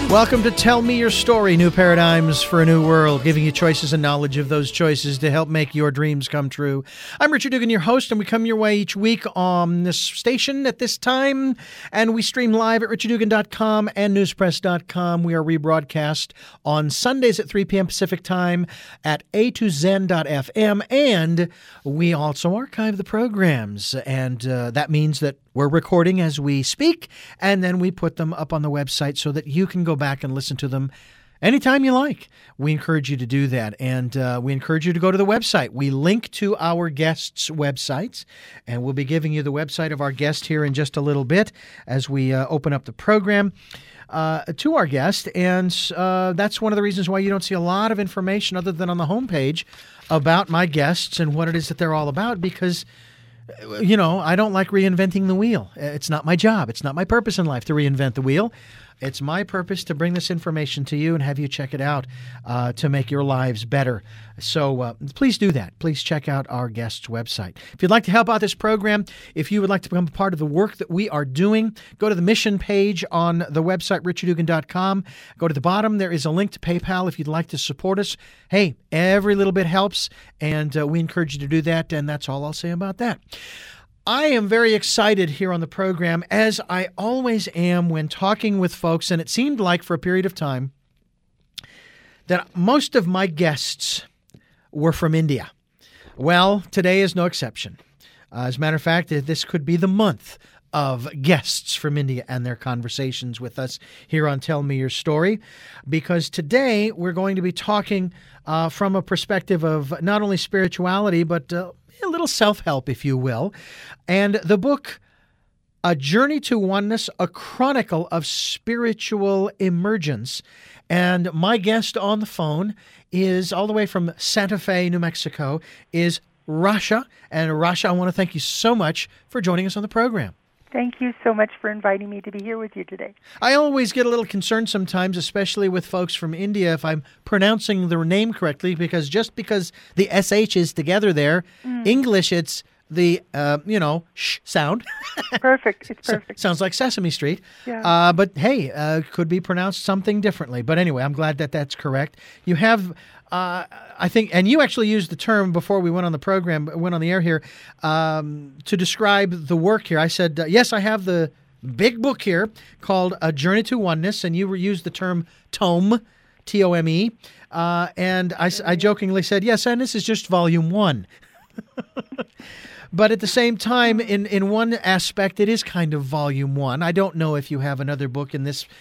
Welcome to Tell Me Your Story, New Paradigms for a New World, giving you choices and knowledge of those choices to help make your dreams come true. I'm Richard Dugan, your host, and we come your way each week on this station at this time, and we stream live at richarddugan.com and newspress.com. We are rebroadcast on Sundays at 3 p.m. Pacific Time at a2zen.fm, and we also archive the programs, and that means that we're recording as we speak, and then we put them up on the website so that you can go back and listen to them anytime you like. We encourage you to do that, and we encourage you to go to the website. We link to our guests' websites, and we'll be giving you the website of our guest here in just a little bit as we open up the program to our guest, and that's one of the reasons why you don't see a lot of information other than on the homepage about my guests and what it is that they're all about, because you know, I don't like reinventing the wheel. It's not my job. It's not my purpose in life to reinvent the wheel. It's my purpose to bring this information to you and have you check it out to make your lives better. So please do that. Please check out our guest's website. If you'd like to help out this program, if you would like to become a part of the work that we are doing, go to the mission page on the website, richarddugan.com. Go to the bottom. There is a link to PayPal if you'd like to support us. Hey, every little bit helps, and we encourage you to do that, and that's all I'll say about that. I am very excited here on the program, as I always am when talking with folks, and it seemed like for a period of time that most of my guests were from India. Well, today is no exception. As a matter of fact, this could be the month of guests from India and their conversations with us here on Tell Me Your Story, because today we're going to be talking from a perspective of not only spirituality, but a little self-help, if you will. And the book, A Journey to Oneness, A Chronicle of Spiritual Emergence. And my guest on the phone is all the way from Santa Fe, New Mexico, is Rasha. And Rasha, I want to thank you so much for joining us on the program. Thank you so much for inviting me to be here with you today. I always get a little concerned sometimes, especially with folks from India, if I'm pronouncing their name correctly, because just because the SH is together there, English, it's the, sh sound. Perfect. It's perfect. Sounds like Sesame Street. Yeah. But hey, could be pronounced something differently. But anyway, I'm glad that that's correct. You have... I think, and you actually used the term before we went on the air here, to describe the work here. I said, yes, I have the big book here called A Journey to Oneness, and you used the term tome, T-O-M-E, and I jokingly said, yes, and this is just volume 1. But at the same time, in one aspect, it is kind of volume 1. I don't know if you have another book in this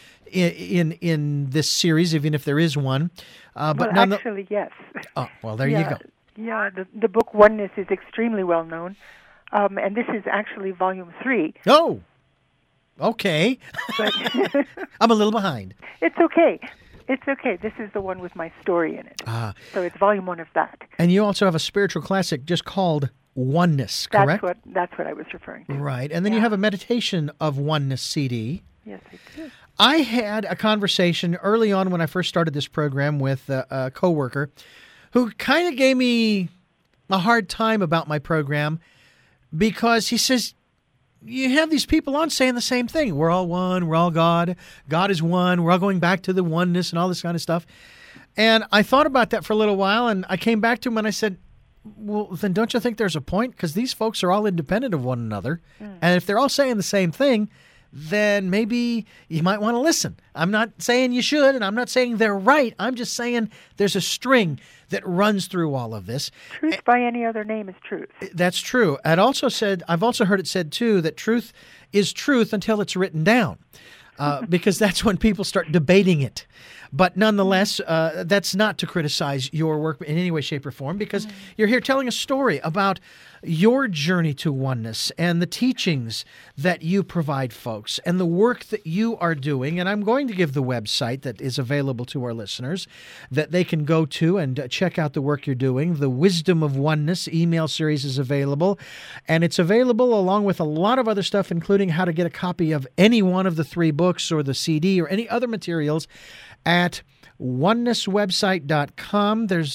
series, even if there is one. But actually, yes. Oh, well, there you go. Yeah, the book Oneness is extremely well known, and this is actually volume 3. Oh, okay. But I'm a little behind. It's okay. It's okay. This is the one with my story in it. So it's volume 1 of that. And you also have a spiritual classic just called Oneness, correct? That's what I was referring to. Right. And then you have a meditation of Oneness CD. Yes, I do. I had a conversation early on when I first started this program with a coworker who kind of gave me a hard time about my program because he says, you have these people on saying the same thing. We're all one. We're all God. God is one. We're all going back to the oneness and all this kind of stuff. And I thought about that for a little while, and I came back to him and I said, well, then don't you think there's a point? Because these folks are all independent of one another. And if they're all saying the same thing, then maybe you might want to listen. I'm not saying you should, and I'm not saying they're right. I'm just saying there's a string that runs through all of this. Truth by any other name is truth. That's true. I've also heard it said, too, that truth is truth until it's written down, because that's when people start debating it. But nonetheless, that's not to criticize your work in any way, shape, or form, because you're here telling a story about your journey to oneness and the teachings that you provide folks and the work that you are doing. And I'm going to give the website that is available to our listeners that they can go to and check out the work you're doing. The Wisdom of Oneness email series is available, and it's available along with a lot of other stuff, including how to get a copy of any one of the 3 books or the CD or any other materials at onenesswebsite.com. There's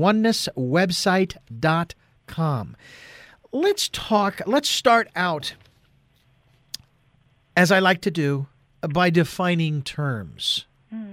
onenesswebsite.com. Let's start out, as I like to do, by defining terms.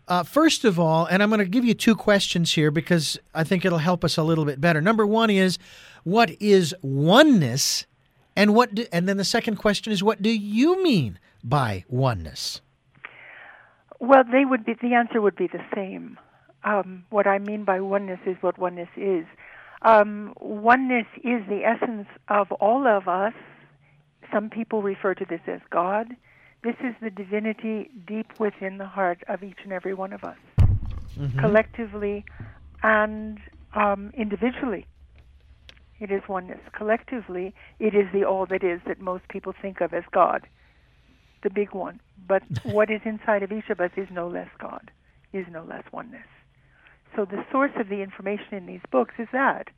First of all, and I'm going to give you two questions here because I think it'll help us a little bit better. Number one is, what is oneness? And then the second question is, what do you mean by oneness? Well, the answer would be the same. What I mean by oneness is what oneness is. Oneness is the essence of all of us. Some people refer to this as God. This is the divinity deep within the heart of each and every one of us, collectively and individually. It is oneness. Collectively, it is the all that is that most people think of as God, the big one. But what is inside of each of us is no less God, is no less oneness. So the source of the information in these books is that.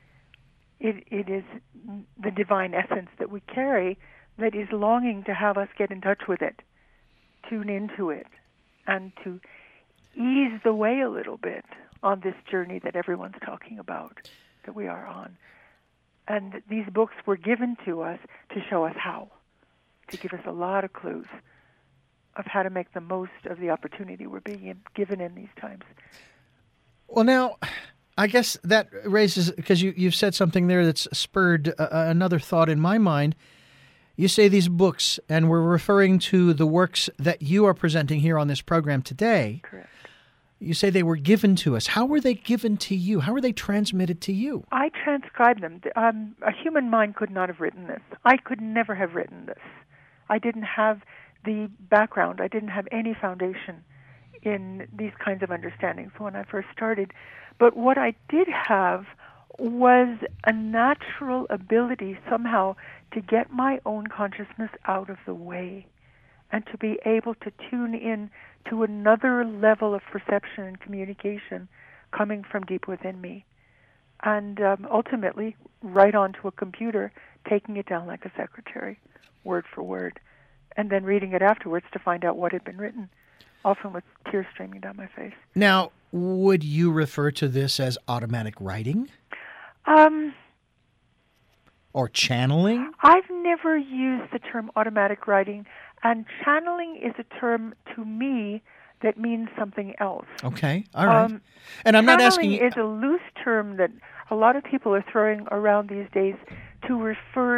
It is the divine essence that we carry that is longing to have us get in touch with it, tune into it, and to ease the way a little bit on this journey that everyone's talking about, that we are on. And these books were given to us to show us how, to give us a lot of clues of how to make the most of the opportunity we're being given in these times. Well, now, I guess that raises, because you've said something there that's spurred another thought in my mind. You say these books, and we're referring to the works that you are presenting here on this program today. Correct. You say they were given to us. How were they given to you? How were they transmitted to you? I transcribed them. A human mind could not have written this. I could never have written this. I didn't have the background. I didn't have any foundation in these kinds of understandings when I first started. But what I did have was a natural ability somehow to get my own consciousness out of the way and to be able to tune in to another level of perception and communication coming from deep within me. And ultimately, right onto a computer, taking it down like a secretary, word for word, and then reading it afterwards to find out what had been written, often with tears streaming down my face. Now, would you refer to this as automatic writing? Or channeling? I've never used the term automatic writing, and channeling is a term to me that means something else. Okay, all right. And I'm not asking... Channeling is a loose term that a lot of people are throwing around these days to refer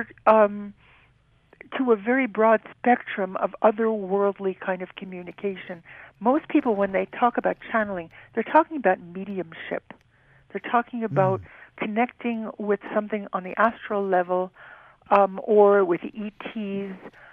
to a very broad spectrum of otherworldly kind of communication. Most people, when they talk about channeling, they're talking about mediumship. They're talking about connecting with something on the astral level or with ETs,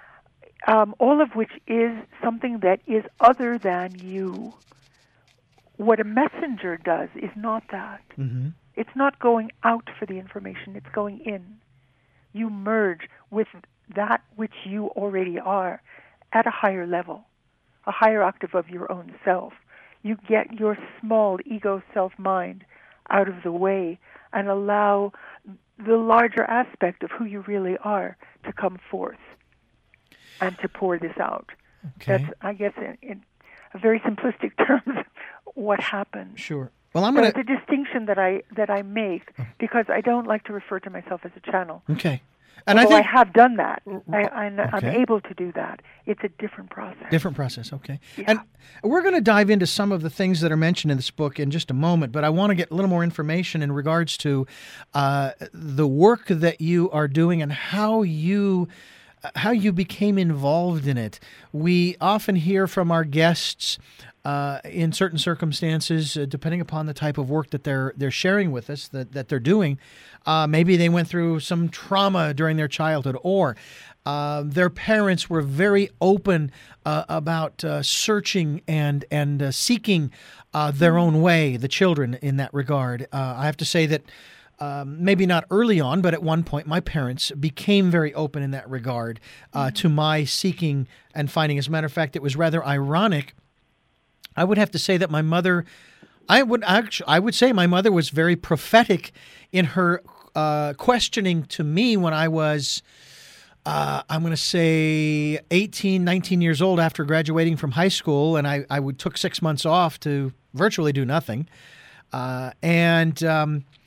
all of which is something that is other than you. What a messenger does is not that. Mm-hmm. It's not going out for the information, it's going in. You merge with that which you already are at a higher level, a higher octave of your own self. You get your small ego self-mind out of the way and allow the larger aspect of who you really are to come forth and to pour this out. Okay. That's, I guess, in a very simplistic terms, what happens. Sure. Well, I'm going to... It's a distinction that I make because I don't like to refer to myself as a channel. Okay. And Although I think... I have done that. I'm Okay. able to do that. It's a different process. Different process, okay. Yeah. And we're going to dive into some of the things that are mentioned in this book in just a moment, but I want to get a little more information in regards to the work that you are doing and how you became involved in it. We often hear from our guests in certain circumstances, depending upon the type of work that they're sharing with us, that they're doing. Maybe they went through some trauma during their childhood, or their parents were very open about searching and seeking their own way, the children in that regard. I have to say that maybe not early on, but at one point my parents became very open in that regard to my seeking and finding. As a matter of fact, it was rather ironic. I would have to say that my mother, I would say my mother was very prophetic in her questioning to me when I was, I'm going to say 18, 19 years old after graduating from high school, and I took 6 months off to virtually do nothing. And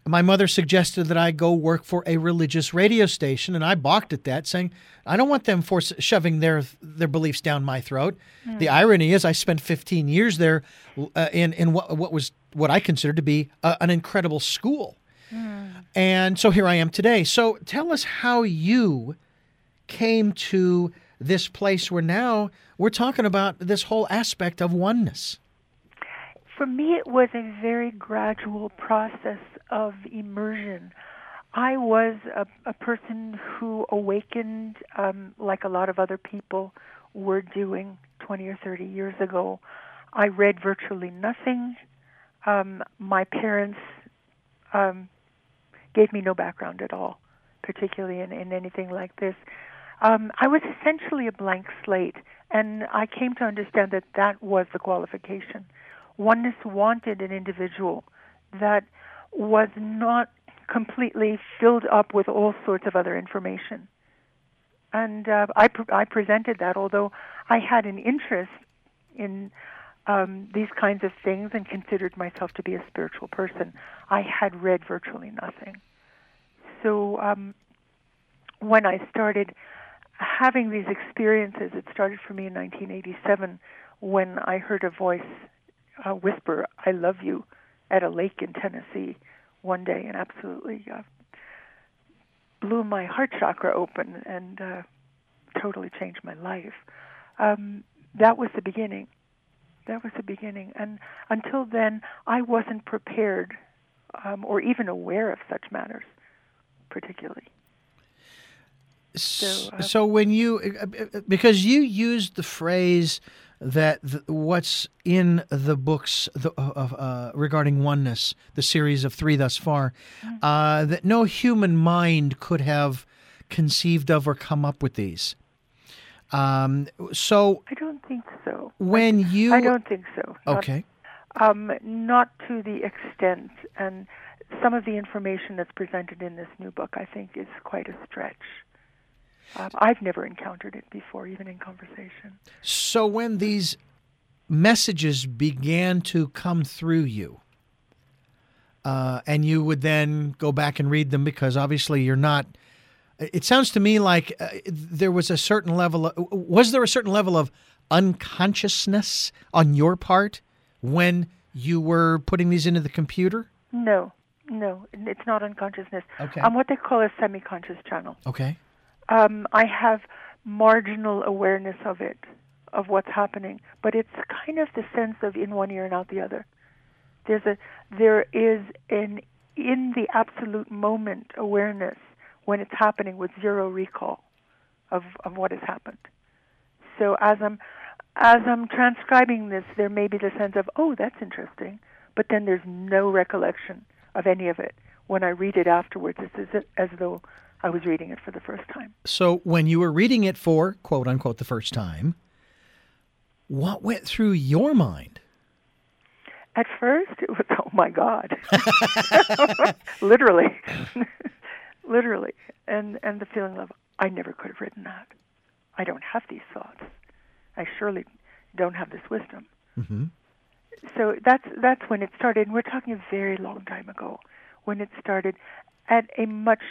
my mother suggested that I go work for a religious radio station, and I balked at that, saying, I don't want them shoving their beliefs down my throat. The irony is I spent 15 years there in what I consider to be an incredible school. And so here I am today. So tell us how you came to this place where now we're talking about this whole aspect of oneness. For me, it was a very gradual process of immersion. I was a person who awakened like a lot of other people were doing 20 or 30 years ago. I read virtually nothing. My parents gave me no background at all, particularly in anything like this. I was essentially a blank slate, and I came to understand that that was the qualification. Oneness wanted an individual that was not completely filled up with all sorts of other information. And I presented that, although I had an interest in these kinds of things and considered myself to be a spiritual person. I had read virtually nothing. So when I started having these experiences, it started for me in 1987 when I heard a voice whisper, I love you, at a lake in Tennessee one day, and absolutely blew my heart chakra open and totally changed my life. That was the beginning. And until then, I wasn't prepared or even aware of such matters, particularly. So when you, because you used the phrase that what's in the books regarding oneness, the series of 3 thus far, that no human mind could have conceived of or come up with these. So I don't think so. I don't think so. Okay. Not to the extent, and some of the information that's presented in this new book, I think, is quite a stretch. I've never encountered it before, even in conversation. So when these messages began to come through you, and you would then go back and read them, because obviously you're not, it sounds to me like there was a certain level was there a certain level of unconsciousness on your part when you were putting these into the computer? No, it's not unconsciousness. Okay. I'm what they call a semi-conscious channel. Okay. I have marginal awareness of it, of what's happening, but it's kind of the sense of in one ear and out the other. There is an in the absolute moment awareness when it's happening with zero recall of what has happened. So as I'm transcribing this, there may be the sense of, oh, that's interesting, but then there's no recollection of any of it. When I read it afterwards, it's as though I was reading it for the first time. So when you were reading it for, quote unquote, the first time, what went through your mind? At first, it was, oh my God. Literally. Literally. And the feeling of, I never could have written that. I don't have these thoughts. I surely don't have this wisdom. Mm-hmm. So that's when it started. And we're talking a very long time ago, when it started at a much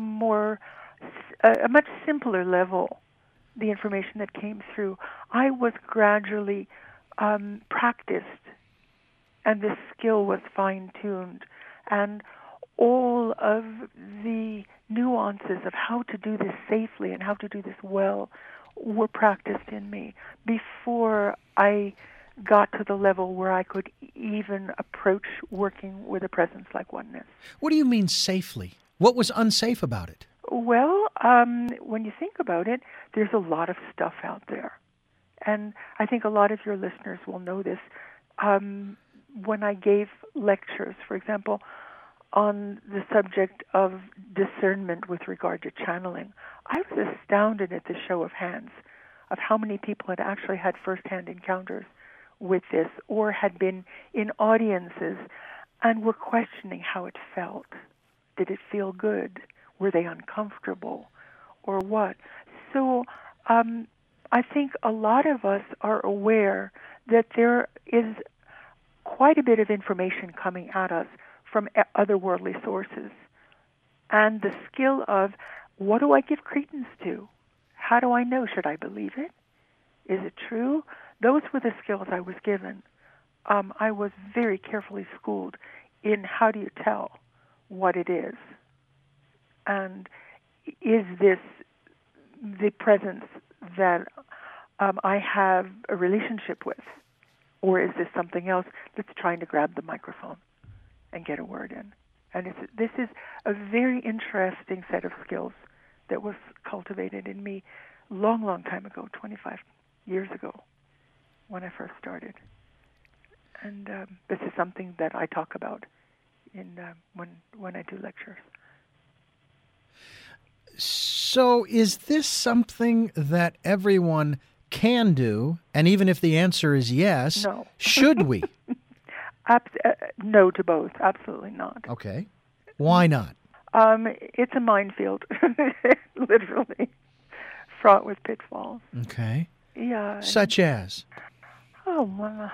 simpler level, the information that came through. I was gradually practiced, and the skill was fine-tuned, and all of the nuances of how to do this safely and how to do this well were practiced in me before I got to the level where I could even approach working with a presence like oneness. What do you mean safely? What was unsafe about it? Well, when you think about it, there's a lot of stuff out there. And I think a lot of your listeners will know this. When I gave lectures, for example, on the subject of discernment with regard to channeling, I was astounded at the show of hands of how many people had actually had first-hand encounters with this or had been in audiences and were questioning how it felt. Did it feel good? Were they uncomfortable? Or what? So I think a lot of us are aware that there is quite a bit of information coming at us from otherworldly sources. And the skill of, what do I give credence to? How do I know? Should I believe it? Is it true? Those were the skills I was given. I was very carefully schooled in how do you tell what it is. And is this the presence that I have a relationship with? Or is this something else that's trying to grab the microphone and get a word in? And this is a very interesting set of skills that was cultivated in me long, long time ago, 25 years ago, when I first started. And this is something that I talk about in when I do lectures. So is this something that everyone can do? And even if the answer is yes, no. Should we? No to both. Absolutely not. Okay. Why not? It's a minefield, literally, fraught with pitfalls. Okay. Yeah. Such as? Oh, Mama.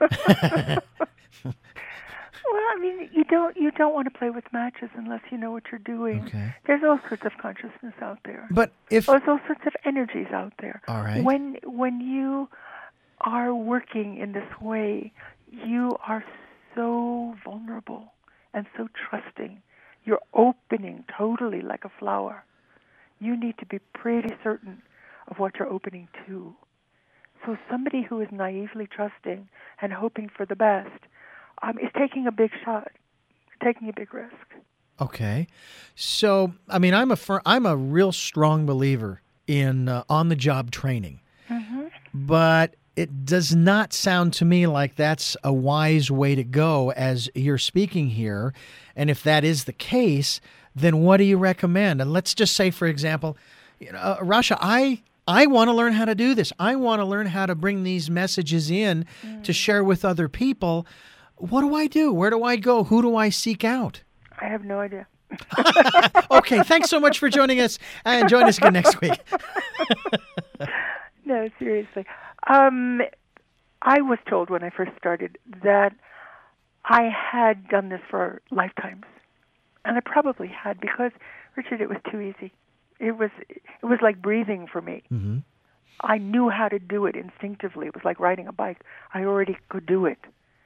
Well, I mean, you don't want to play with matches unless you know what you're doing. Okay. There's all sorts of consciousness out there. But if there's all sorts of energies out there. All right. When you are working in this way, you are so vulnerable and so trusting. You're opening totally like a flower. You need to be pretty certain of what you're opening to. So somebody who is naively trusting and hoping for the best is taking a big shot, taking a big risk. Okay. So, I mean, I'm a real strong believer in on-the-job training. Mm-hmm. But it does not sound to me like that's a wise way to go as you're speaking here. And if that is the case, then what do you recommend? And let's just say, for example, Rasha, I want to learn how to do this. I want to learn how to bring these messages in to share with other people. What do I do? Where do I go? Who do I seek out? I have no idea. Okay, thanks so much for joining us, and join us again next week. No, seriously. I was told when I first started that I had done this for lifetimes. And I probably had, because, Richard, it was too easy. It was like breathing for me. Mm-hmm. I knew how to do it instinctively. It was like riding a bike. I already could do it.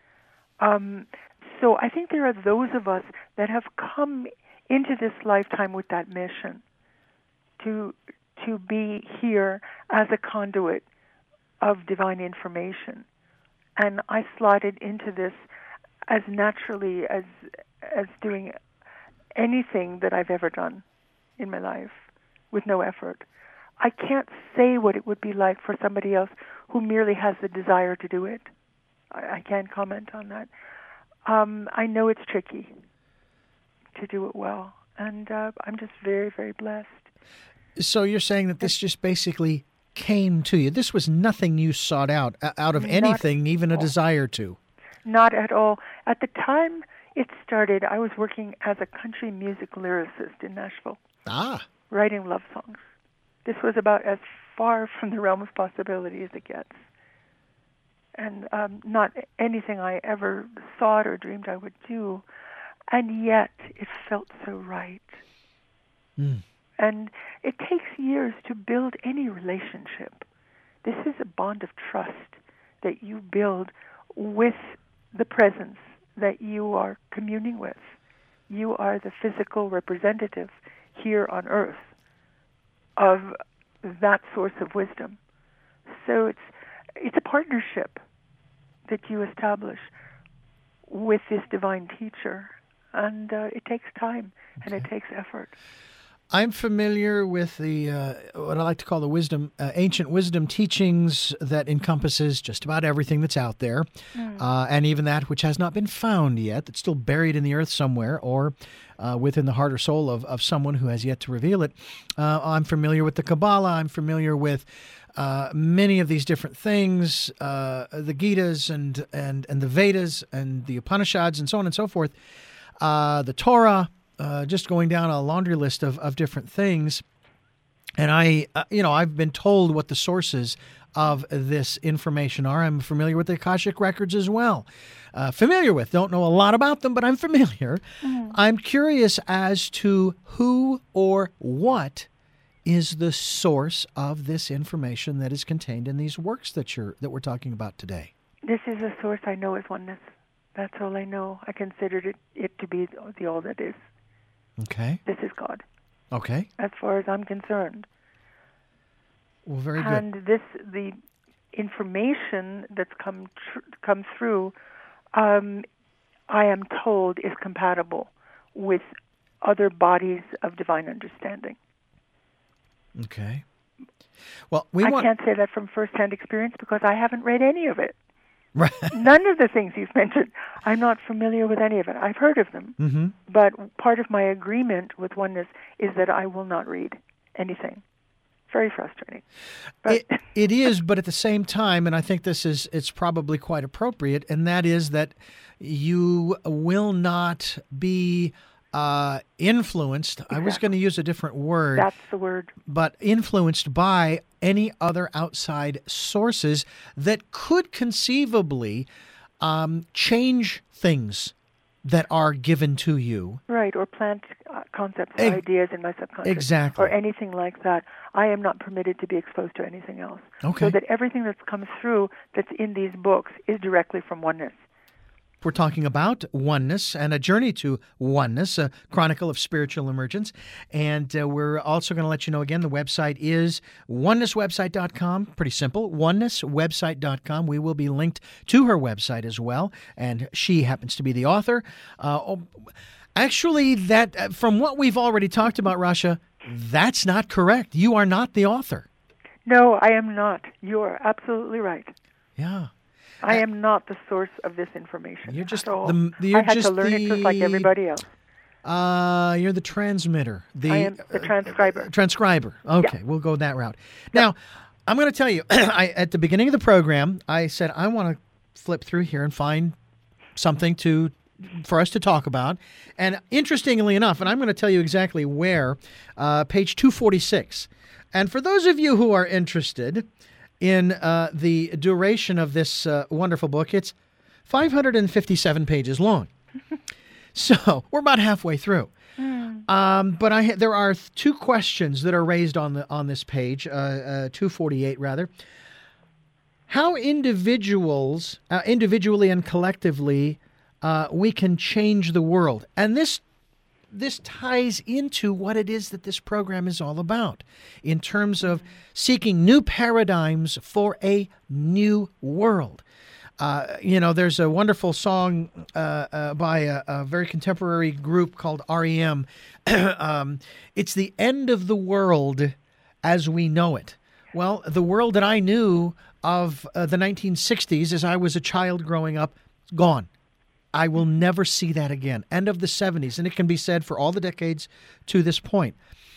So I think there are those of us that have come into this lifetime with that mission to be here as a conduit of divine information. And I slotted into this as naturally as doing anything that I've ever done in my life with no effort. I can't say what it would be like for somebody else who merely has the desire to do it. I can't comment on that. I know it's tricky to do it well, and I'm just very, very blessed. So you're saying that this just basically came to you. This was nothing you sought out of anything, even a desire to. Not at all. At the time it started, I was working as a country music lyricist in Nashville. Writing love songs. This was about as far from the realm of possibility as it gets. And not anything I ever thought or dreamed I would do. And yet it felt so right. Mm. And it takes years to build any relationship. This is a bond of trust that you build with the presence that you are communing with. You are the physical representative here on earth of that source of wisdom. So it's a partnership that you establish with this divine teacher, and it takes time and it takes effort. I'm familiar with the what I like to call the wisdom, ancient wisdom teachings that encompasses just about everything that's out there, and even that which has not been found yet, that's still buried in the earth somewhere, or within the heart or soul of someone who has yet to reveal it. I'm familiar with the Kabbalah. I'm familiar with many of these different things, the Gitas and the Vedas and the Upanishads and so on and so forth, the Torah. Just going down a laundry list of different things. And I've been told what the sources of this information are. I'm familiar with the Akashic Records as well. Don't know a lot about them, but I'm familiar. I'm curious as to who or what is the source of this information that is contained in these works that we're talking about today. This is a source I know is oneness. That's all I know. I considered it to be the all that is. Okay. This is God. Okay. As far as I'm concerned. Well, very good. And the information that's come through, I am told, is compatible with other bodies of divine understanding. Okay. Well, I can't say that from first-hand experience because I haven't read any of it. Right. None of the things you've mentioned, I'm not familiar with any of it. I've heard of them, but part of my agreement with oneness is that I will not read anything. Very frustrating. But it is, but at the same time, and I think it's probably quite appropriate, and that is that you will not be influenced. Exactly. I was going to use a different word. That's the word. But influenced by any other outside sources that could conceivably change things that are given to you. Right, or plant concepts or ideas in my subconscious. Exactly. Or anything like that. I am not permitted to be exposed to anything else. Okay. So that everything that's come through that's in these books is directly from oneness. We're talking about oneness and a journey to oneness, a chronicle of spiritual emergence. And we're also going to let you know again, the website is onenesswebsite.com. Pretty simple, onenesswebsite.com. We will be linked to her website as well. And she happens to be the author. Actually, that from what we've already talked about, Rasha, that's not correct. You are not the author. No, I am not. You are absolutely right. Yeah. I am not the source of this information. You're just I had to learn it just like everybody else. You're the transmitter. I am the transcriber. Transcriber. Okay, yeah. We'll go that route. Now, I'm going to tell you, at the beginning of the program, I said I want to flip through here and find something for us to talk about. And interestingly enough, and I'm going to tell you exactly where, page 246. And for those of you who are interested in the duration of this wonderful book, it's 557 pages long. So we're about halfway through. But there are two questions that are raised on this page, 248 rather. How individually and collectively we can change the world. And this ties into what it is that this program is all about in terms of seeking new paradigms for a new world. There's a wonderful song by a very contemporary group called REM. It's the end of the world as we know it. Well, the world that I knew of the 1960s as I was a child growing up, gone. I will never see that again. End of the 70s, and it can be said for all the decades to this point.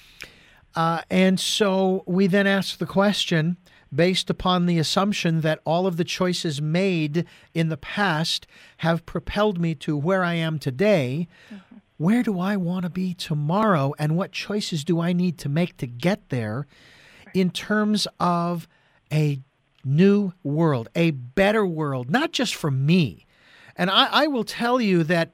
And so we then ask the question, based upon the assumption that all of the choices made in the past have propelled me to where I am today, where do I want to be tomorrow, and what choices do I need to make to get there in terms of a new world, a better world, not just for me. And I will tell you that,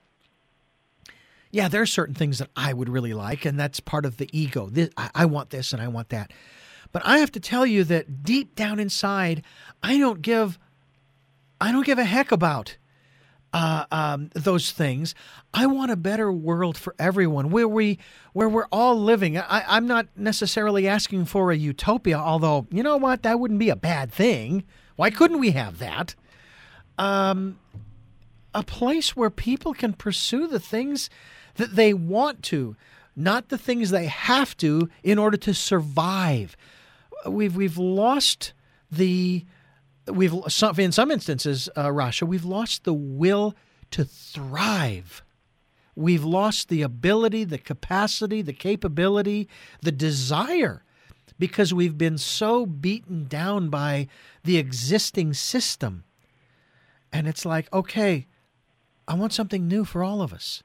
yeah, there are certain things that I would really like, and that's part of the ego. I want this and I want that. But I have to tell you that deep down inside, I don't give a heck about those things. I want a better world for everyone, where we're all living. I'm not necessarily asking for a utopia, although, you know what, that wouldn't be a bad thing. Why couldn't we have that? A place where people can pursue the things that they want to, not the things they have to in order to survive. We've lost in some instances, Rasha, we've lost the will to thrive. We've lost the ability, the capacity, the capability, the desire, because we've been so beaten down by the existing system. And it's like, okay, I want something new for all of us.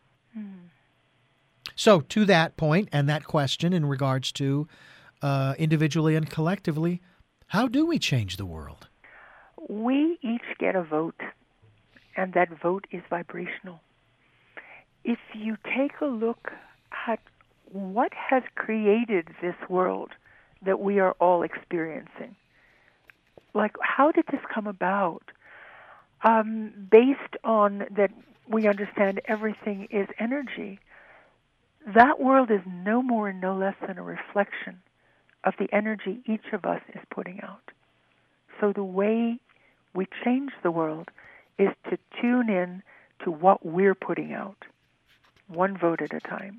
So to that point and that question in regards to individually and collectively, How do we change the world? We each get a vote, and that vote is vibrational. If you take a look at what has created this world that we are all experiencing, like how did this come about? Based on that we understand everything is energy, that world is no more and no less than a reflection of the energy each of us is putting out. So the way we change the world is to tune in to what we're putting out, one vote at a time.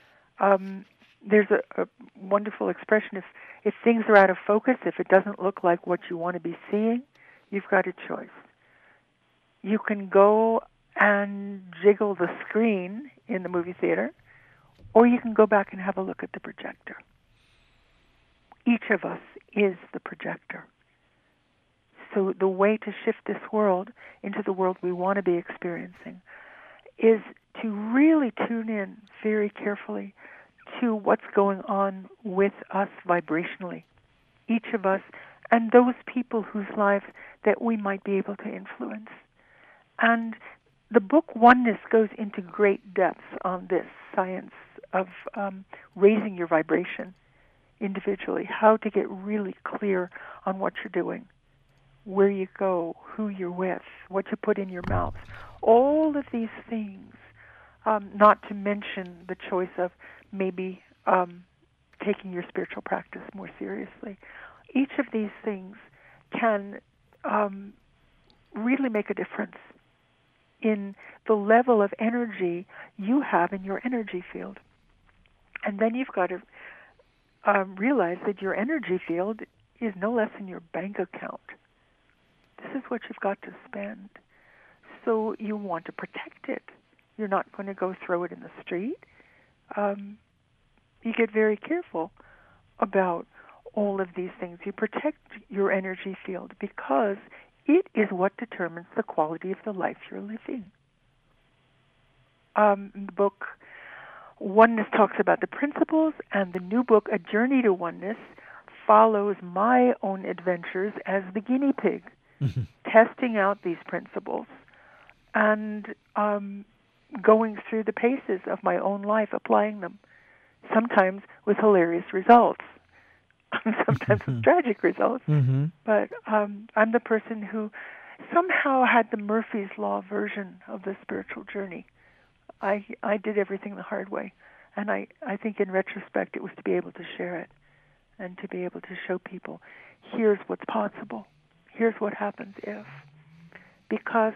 There's a wonderful expression, if things are out of focus, if it doesn't look like what you want to be seeing, you've got a choice. You can go and jiggle the screen in the movie theater, or you can go back and have a look at the projector. Each of us is the projector. So the way to shift this world into the world we want to be experiencing is to really tune in very carefully to what's going on with us vibrationally, each of us, and those people whose lives that we might be able to influence. And the book Oneness goes into great depths on this science of raising your vibration individually, how to get really clear on what you're doing, where you go, who you're with, what you put in your mouth, all of these things, not to mention the choice of maybe taking your spiritual practice more seriously. Each of these things can really make a difference in the level of energy you have in your energy field. And then you've got to realize that your energy field is no less than your bank account. This is what you've got to spend. So you want to protect it. You're not going to go throw it in the street. You get very careful about all of these things. You protect your energy field because it is what determines the quality of the life you're living. The book Oneness talks about the principles, and the new book, A Journey to Oneness, follows my own adventures as the guinea pig, testing out these principles and going through the paces of my own life, applying them, sometimes with hilarious results, sometimes with tragic results. But I'm the person who somehow had the Murphy's Law version of the spiritual journey. I did everything the hard way, and I think in retrospect it was to be able to share it and to be able to show people, here's what's possible, here's what happens if. Because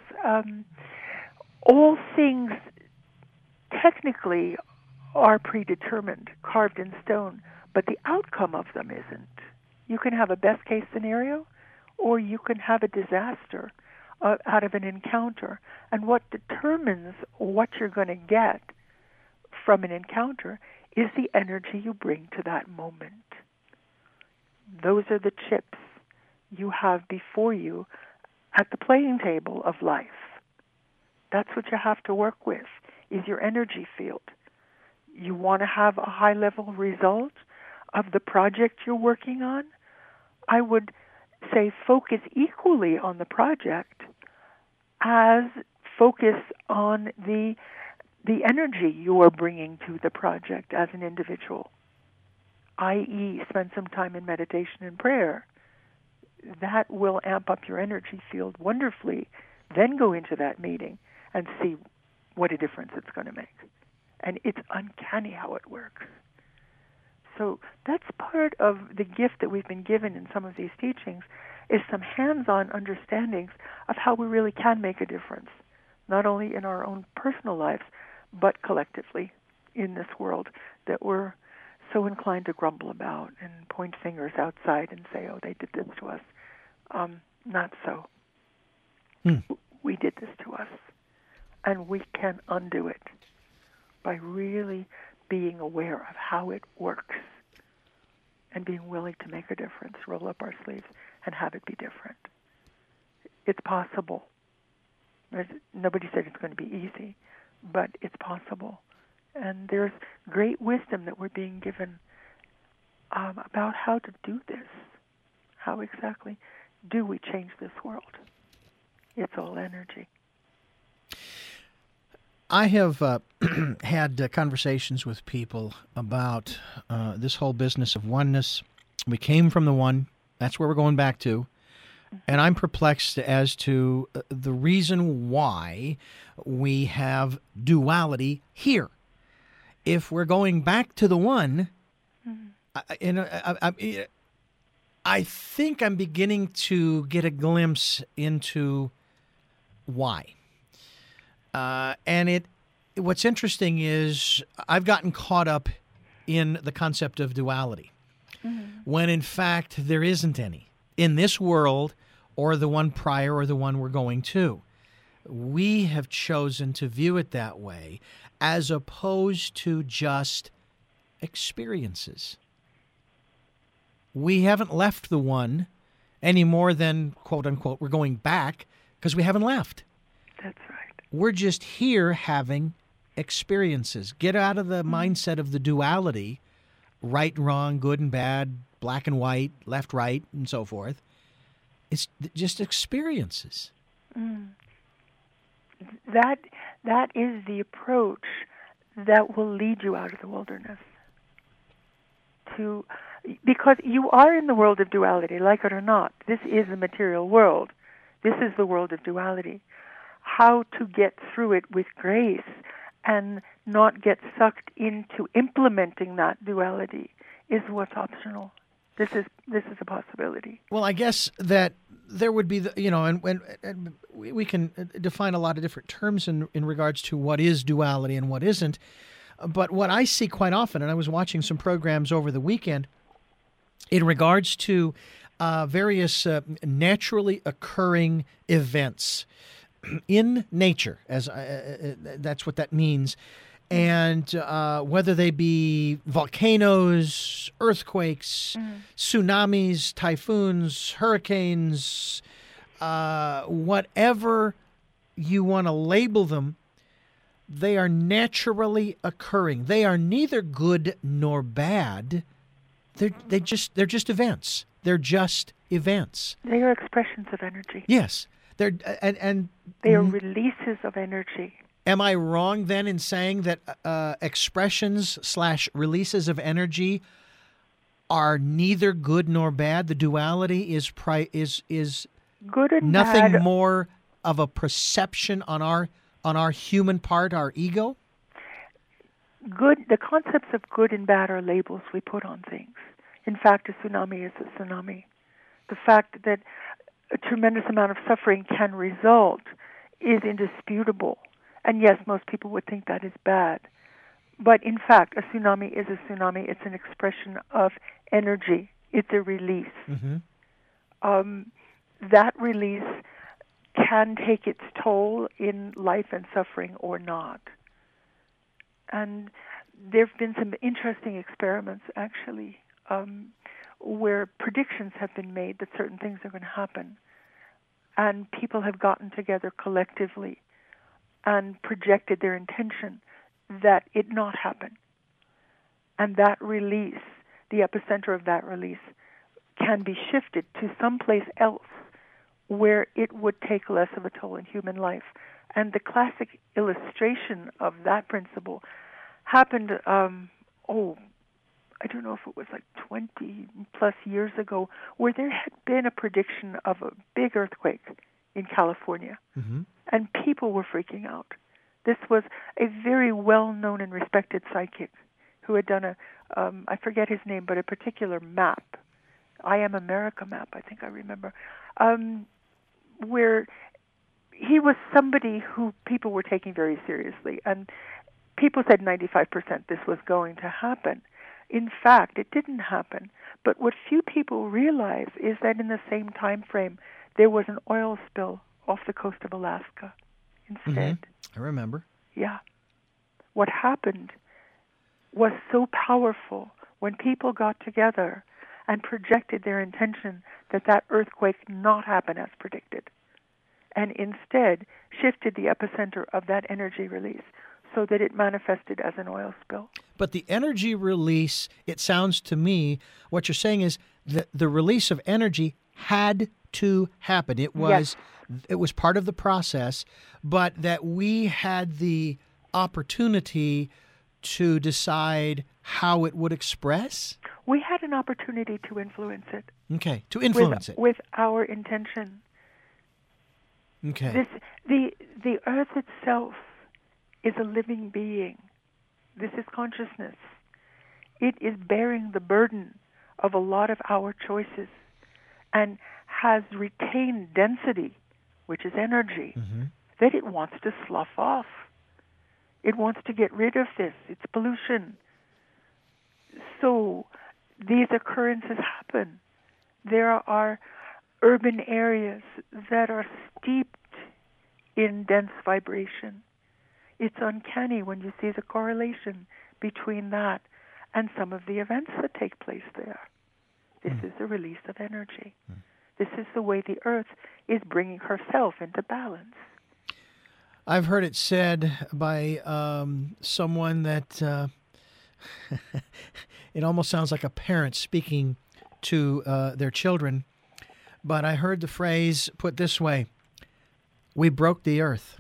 all things technically are predetermined, carved in stone, but the outcome of them isn't. You can have a best-case scenario, or you can have a disaster out of an encounter. And what determines what you're going to get from an encounter is the energy you bring to that moment. Those are the chips you have before you at the playing table of life. That's what you have to work with, is your energy field. You want to have a high-level result of the project you're working on? I would say focus equally on the project as focus on the energy you are bringing to the project as an individual, i.e., spend some time in meditation and prayer. That will amp up your energy field wonderfully. Then go into that meeting and see what a difference it's going to make. And it's uncanny how it works. So that's part of the gift that we've been given in some of these teachings, is some hands-on understandings of how we really can make a difference, not only in our own personal lives, but collectively in this world that we're so inclined to grumble about and point fingers outside and say, oh, they did this to us. Not so. We did this to us, and we can undo it by really being aware of how it works and being willing to make a difference, roll up our sleeves, and have it be different. It's possible. Nobody said it's going to be easy, but it's possible. And there's great wisdom that we're being given about how to do this, How exactly do we change this world? It's all energy. I have had conversations with people about this whole business of oneness. We came from the one. That's where we're going back to. And I'm perplexed as to the reason why we have duality here. If we're going back to the one, I think I'm beginning to get a glimpse into why. And what's interesting is I've gotten caught up in the concept of duality, when in fact there isn't any in this world or the one prior or the one we're going to. We have chosen to view it that way as opposed to just experiences. We haven't left the one any more than, quote unquote, we're going back because we haven't left. That's right. We're just here having experiences. Get out of the mindset of the duality, right and wrong, good and bad, black and white, left, right, and so forth. It's just experiences. That is the approach that will lead you out of the wilderness. Because you are in the world of duality, like it or not. This is the material world. This is the world of duality. How to get through it with grace and not get sucked into implementing that duality is what's optional. This is a possibility. Well, I guess that there would be, and we can define a lot of different terms in regards to what is duality and what isn't. But what I see quite often, and I was watching some programs over the weekend, in regards to various naturally occurring events in nature, as that's what that means, and whether they be volcanoes, earthquakes, tsunamis, typhoons, hurricanes, whatever you want to label them, they are naturally occurring. They are neither good nor bad. They're just events. They're just events. They are expressions of energy. Yes. They're and they are releases of energy. Am I wrong then in saying that expressions/releases of energy are neither good nor bad? The duality is good and nothing bad. More of a perception on our human part, our ego? Good. The concepts of good and bad are labels we put on things. In fact, a tsunami is a tsunami. The fact that a tremendous amount of suffering can result is indisputable. And yes, most people would think that is bad. But in fact, a tsunami is a tsunami. It's an expression of energy. It's a release. That release can take its toll in life and suffering or not. And there have been some interesting experiments, actually, where predictions have been made that certain things are going to happen. And people have gotten together collectively and projected their intention that it not happen. And that release, the epicenter of that release, can be shifted to someplace else where it would take less of a toll in human life. And the classic illustration of that principle happened, I don't know if it was like 20 plus years ago, where there had been a prediction of a big earthquake in California. And people were freaking out. This was a very well-known and respected psychic who had done I forget his name, but a particular map, I Am America map, I think I remember, where he was somebody who people were taking very seriously. And people said 95% this was going to happen. In fact, it didn't happen. But what few people realize is that in the same time frame, there was an oil spill off the coast of Alaska instead. I remember. Yeah. What happened was so powerful when people got together and projected their intention that that earthquake not happen as predicted, and instead shifted the epicenter of that energy release so that it manifested as an oil spill. But the energy release, it sounds to me, what you're saying is that the release of energy had to happen. It was part of the process, but that we had the opportunity to decide how it would express? We had an opportunity to influence it. Okay, to influence it. With our intention. Okay. The earth itself is a living being. This is consciousness. It is bearing the burden of a lot of our choices and has retained density, which is energy, that it wants to slough off. It wants to get rid of this. It's pollution. So these occurrences happen. There are urban areas that are steeped in dense vibration. It's uncanny when you see the correlation between that and some of the events that take place there. This is a release of energy. This is the way the earth is bringing herself into balance. I've heard it said by someone that it almost sounds like a parent speaking to their children, but I heard the phrase put this way: we broke the earth.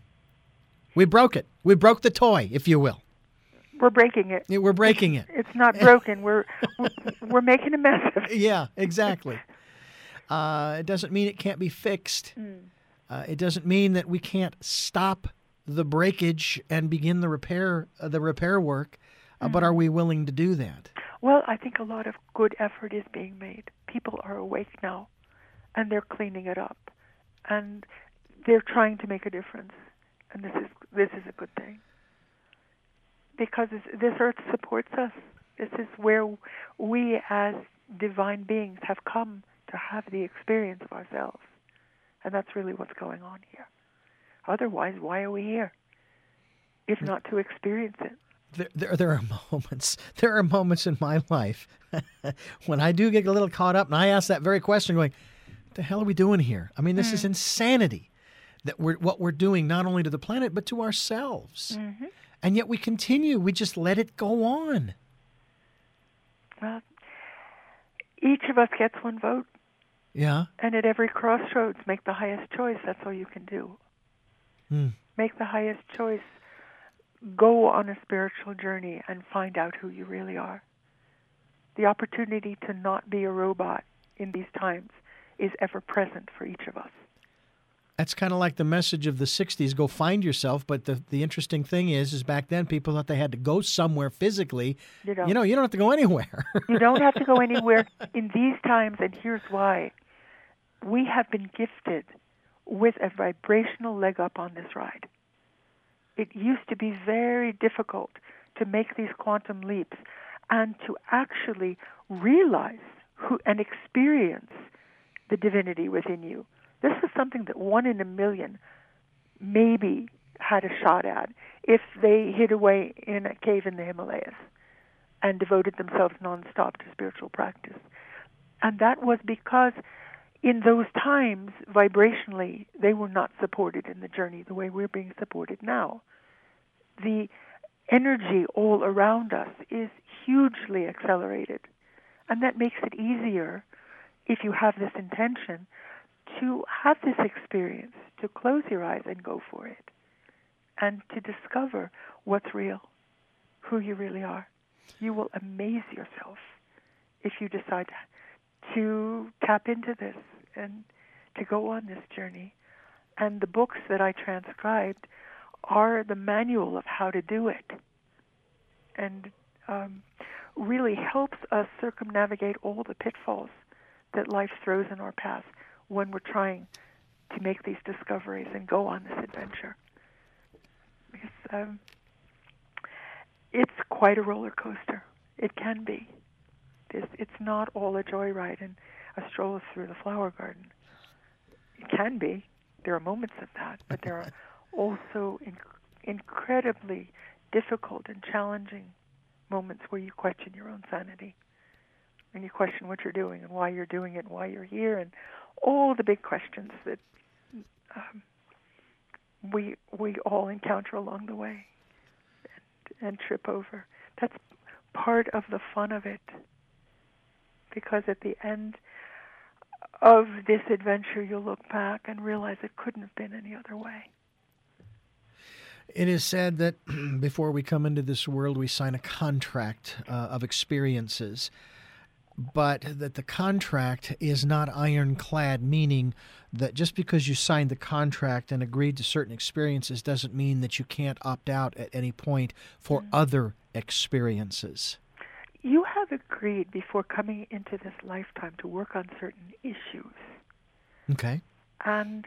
We broke it. We broke the toy, if you will. We're breaking it. Yeah, we're breaking it. It's not broken. We're making a mess of it. Yeah, exactly. It doesn't mean it can't be fixed. It doesn't mean that we can't stop the breakage and begin the repair work. But are we willing to do that? Well, I think a lot of good effort is being made. People are awake now, and they're cleaning it up, and they're trying to make a difference. And this is a good thing, because this earth supports us. This is where we as divine beings have come to have the experience of ourselves. And that's really what's going on here. Otherwise, why are we here? If not to experience it. There are moments. There are moments in my life when I do get a little caught up, and I ask that very question, going, "What the hell are we doing here?" I mean, this is insanity. That what we're doing not only to the planet but to ourselves, and yet we continue. We just let it go on. Well, each of us gets one vote. Yeah. And at every crossroads, make the highest choice. That's all you can do. Make the highest choice. Go on a spiritual journey and find out who you really are. The opportunity to not be a robot in these times is ever present for each of us. That's kind of like the message of the 60s, go find yourself. But the interesting thing is back then people thought they had to go somewhere physically. You don't have to go anywhere. You don't have to go anywhere in these times, and here's why. We have been gifted with a vibrational leg up on this ride. It used to be very difficult to make these quantum leaps and to actually realize and experience the divinity within you. This is something that 1 in a million maybe had a shot at if they hid away in a cave in the Himalayas and devoted themselves nonstop to spiritual practice. And that was because in those times, vibrationally, they were not supported in the journey the way we're being supported now. The energy all around us is hugely accelerated. And that makes it easier, if you have this intention, to have this experience, to close your eyes and go for it, and to discover what's real, who you really are. You will amaze yourself if you decide to tap into this and to go on this journey. And the books that I transcribed are the manual of how to do it, and really helps us circumnavigate all the pitfalls that life throws in our path when we're trying to make these discoveries and go on this adventure. Because it's quite a roller coaster. It can be. It's not all a joyride and a stroll through the flower garden. It can be. There are moments of that, but there are also incredibly difficult and challenging moments where you question your own sanity, and you question what you're doing and why you're doing it and why you're here, and all the big questions that we all encounter along the way and trip over. That's part of the fun of it, because at the end of this adventure, you'll look back and realize it couldn't have been any other way. It is said that before we come into this world, we sign a contract of experiences, but that the contract is not ironclad, meaning that just because you signed the contract and agreed to certain experiences doesn't mean that you can't opt out at any point for other experiences. You have agreed before coming into this lifetime to work on certain issues. Okay. And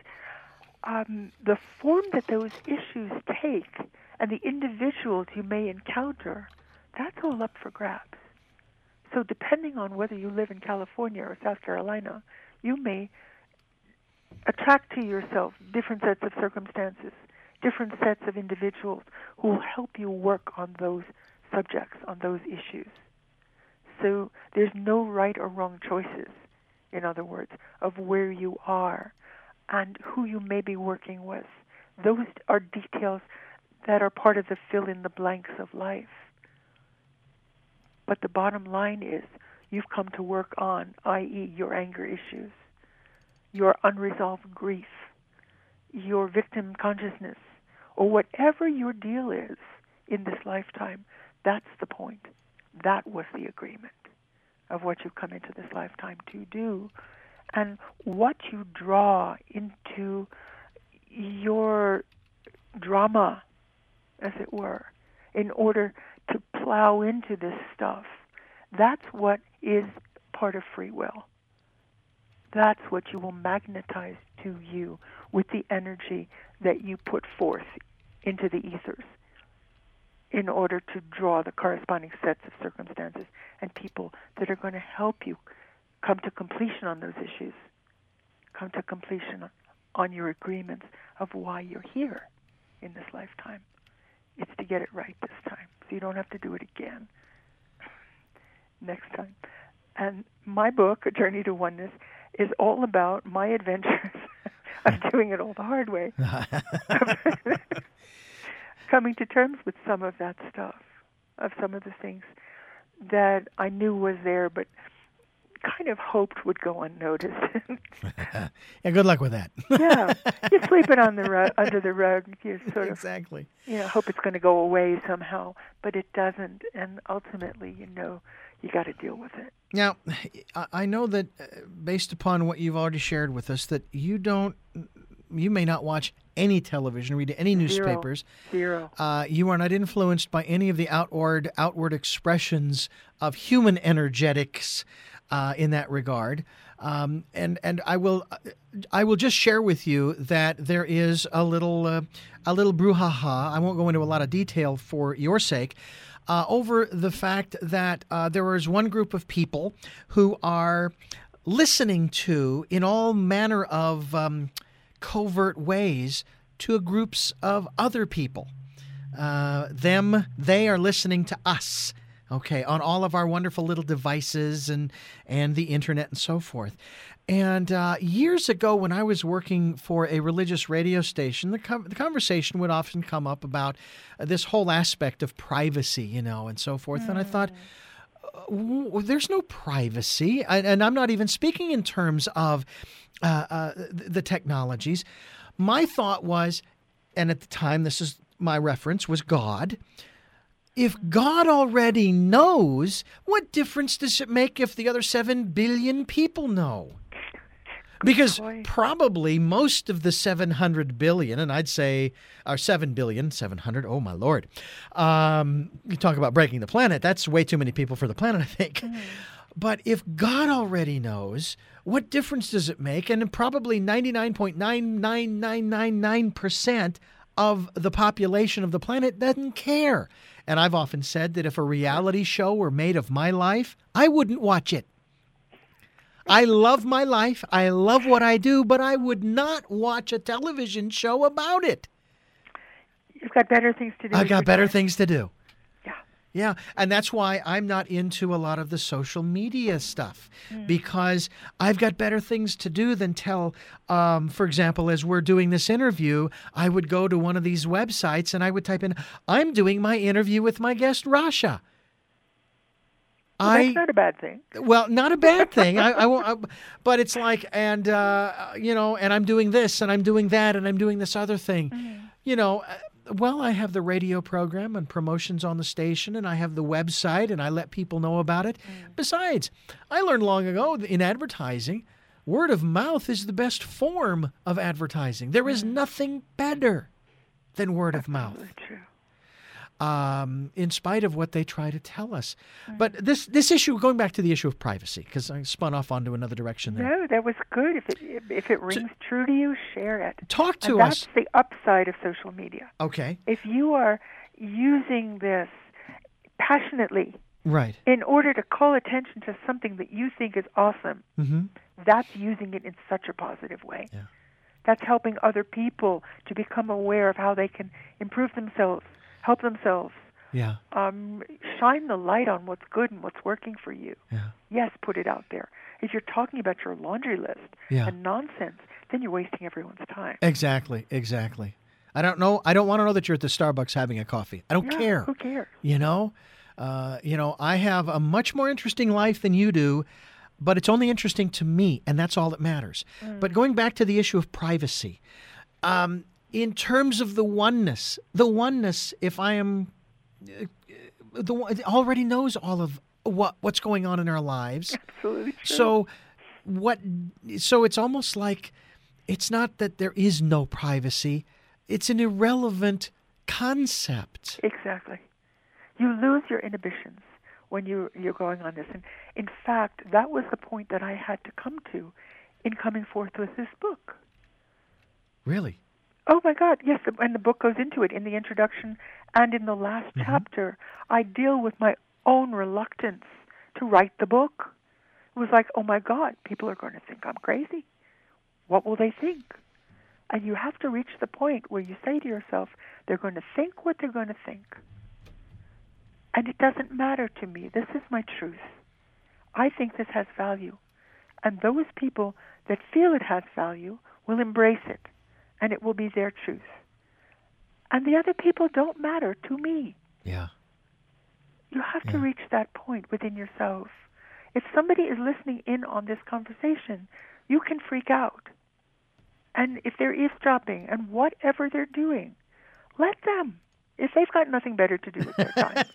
the form that those issues take and the individuals you may encounter, that's all up for grabs. So depending on whether you live in California or South Carolina, you may attract to yourself different sets of circumstances, different sets of individuals who will help you work on those subjects, on those issues. So there's no right or wrong choices, in other words, of where you are and who you may be working with. Those are details that are part of the fill-in-the-blanks of life. But the bottom line is you've come to work on, i.e., your anger issues, your unresolved grief, your victim consciousness, or whatever your deal is in this lifetime. That's the point. That was the agreement of what you've come into this lifetime to do. And what you draw into your drama, as it were, in order to plow into this stuff, that's what is part of free will. That's what you will magnetize to you with the energy that you put forth into the ethers in order to draw the corresponding sets of circumstances and people that are going to help you come to completion on those issues, come to completion on your agreements of why you're here in this lifetime. It's to get it right this time, so you don't have to do it again next time. And my book, A Journey to Oneness, is all about my adventures of doing it all the hard way. Coming to terms with some of that stuff, of some of the things that I knew was there, but kind of hoped would go unnoticed. Yeah, good luck with that. Yeah, you sweep it on the rug, under the rug. You sort of exactly. Hope it's going to go away somehow, but it doesn't. And ultimately, you got to deal with it. Now, I know that based upon what you've already shared with us, that you may not watch any television, read any newspapers. Zero. You are not influenced by any of the outward expressions of human energetics in that regard. And I will just share with you that there is a little brouhaha. I won't go into a lot of detail for your sake. Over the fact that there is one group of people who are listening to, in all manner of covert ways, to groups of other people. They are listening to us, okay, on all of our wonderful little devices and the internet and so forth. And years ago, when I was working for a religious radio station, the conversation would often come up about this whole aspect of privacy, and so forth. And I thought, there's no privacy. And I'm not even speaking in terms of the technologies. My thought was, and at the time, this is my reference, was God. If God already knows, what difference does it make if the other 7 billion people know? Because probably most of the 700 billion, and I'd say, or 7 billion, 700, oh my Lord. You talk about breaking the planet, that's way too many people for the planet, I think. But if God already knows, what difference does it make? And probably 99.99999% of the population of the planet doesn't care. And I've often said that if a reality show were made of my life, I wouldn't watch it. I love my life. I love what I do, but I would not watch a television show about it. You've got better things to do. I've got better things to do. Yeah. Yeah, and that's why I'm not into a lot of the social media stuff, because I've got better things to do than tell, for example, as we're doing this interview, I would go to one of these websites and I would type in, I'm doing my interview with my guest, Rasha. That's not a bad thing. Well, not a bad thing. I won't. But it's like, and and I'm doing this, and I'm doing that, and I'm doing this other thing. Well, I have the radio program and promotions on the station, and I have the website, and I let people know about it. Besides, I learned long ago in advertising, word of mouth is the best form of advertising. There is nothing better than word of mouth. True. In spite of what they try to tell us. But this issue, going back to the issue of privacy, because I spun off onto another direction there. No, that was good. If it rings true to you, share it. Talk to us. That's the upside of social media. Okay. If you are using this passionately, right, in order to call attention to something that you think is awesome, that's using it in such a positive way. Yeah. That's helping other people to become aware of how they can improve themselves, help themselves. Yeah. Shine the light on what's good and what's working for you. Yeah. Yes, put it out there. If you're talking about your laundry list and nonsense, then you're wasting everyone's time. Exactly. I don't know. I don't want to know that you're at the Starbucks having a coffee. I don't care. Who cares? I have a much more interesting life than you do, but it's only interesting to me, and that's all that matters. But going back to the issue of privacy, in terms of the oneness, if I am already knows all of what's going on in our lives. Absolutely true. So it's almost like it's not that there is no privacy. It's an irrelevant concept. Exactly. You lose your inhibitions when you're going on this. And in fact, that was the point that I had to come to in coming forth with this book. Really? Oh, my God, yes, and the book goes into it. In the introduction and in the last chapter, I deal with my own reluctance to write the book. It was like, oh, my God, people are going to think I'm crazy. What will they think? And you have to reach the point where you say to yourself, they're going to think what they're going to think. And it doesn't matter to me. This is my truth. I think this has value. And those people that feel it has value will embrace it. And it will be their truth. And the other people don't matter to me. Yeah. You have to reach that point within yourself. If somebody is listening in on this conversation, you can freak out. And if they're eavesdropping and whatever they're doing, let them. If they've got nothing better to do with their time,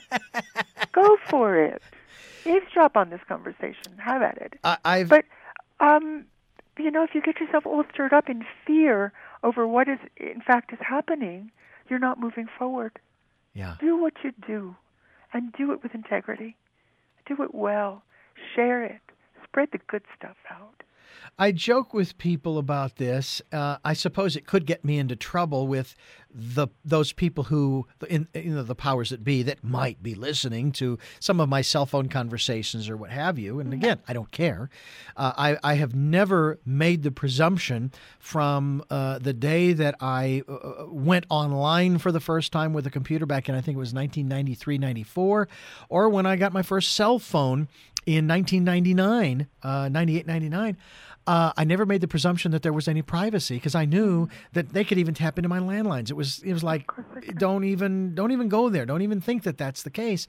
go for it. Eavesdrop on this conversation. Have at it. But if you get yourself all stirred up in fear over what is, in fact, is happening, you're not moving forward. Yeah. Do what you do, and do it with integrity. Do it well. Share it. Spread the good stuff out. I joke with people about this. I suppose it could get me into trouble with those people who, the powers that be, that might be listening to some of my cell phone conversations or what have you. And again, I don't care. I have never made the presumption from the day that I went online for the first time with a computer back in, I think it was 1993, 94, or when I got my first cell phone in 1999, 98, 99. I never made the presumption that there was any privacy because I knew that they could even tap into my landlines. It was like, don't even go there. Don't even think that that's the case.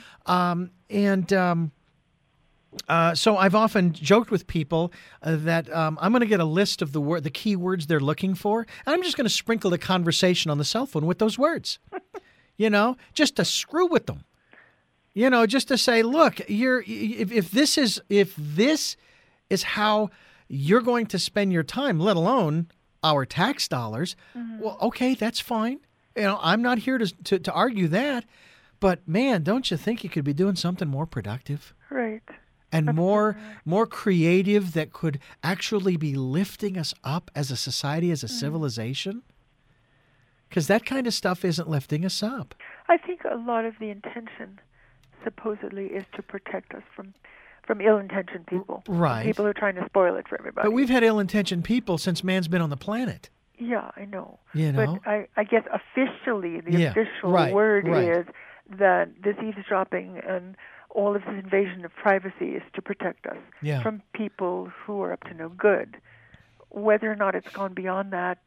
So I've often joked with people that I'm going to get a list of the key words they're looking for, and I'm just going to sprinkle the conversation on the cell phone with those words, just to screw with them. Just to say, look, if this is how you're going to spend your time, let alone our tax dollars, well, okay, that's fine. I'm not here to argue that. But, man, don't you think you could be doing something more productive? Right. And more creative that could actually be lifting us up as a society, as a civilization? Because that kind of stuff isn't lifting us up. I think a lot of the intention supposedly is to protect us from ill-intentioned people. Right. People who are trying to spoil it for everybody. But we've had ill-intentioned people since man's been on the planet. Yeah, I know. But I guess officially, the official word is that this eavesdropping and all of this invasion of privacy is to protect us from people who are up to no good. Whether or not it's gone beyond that,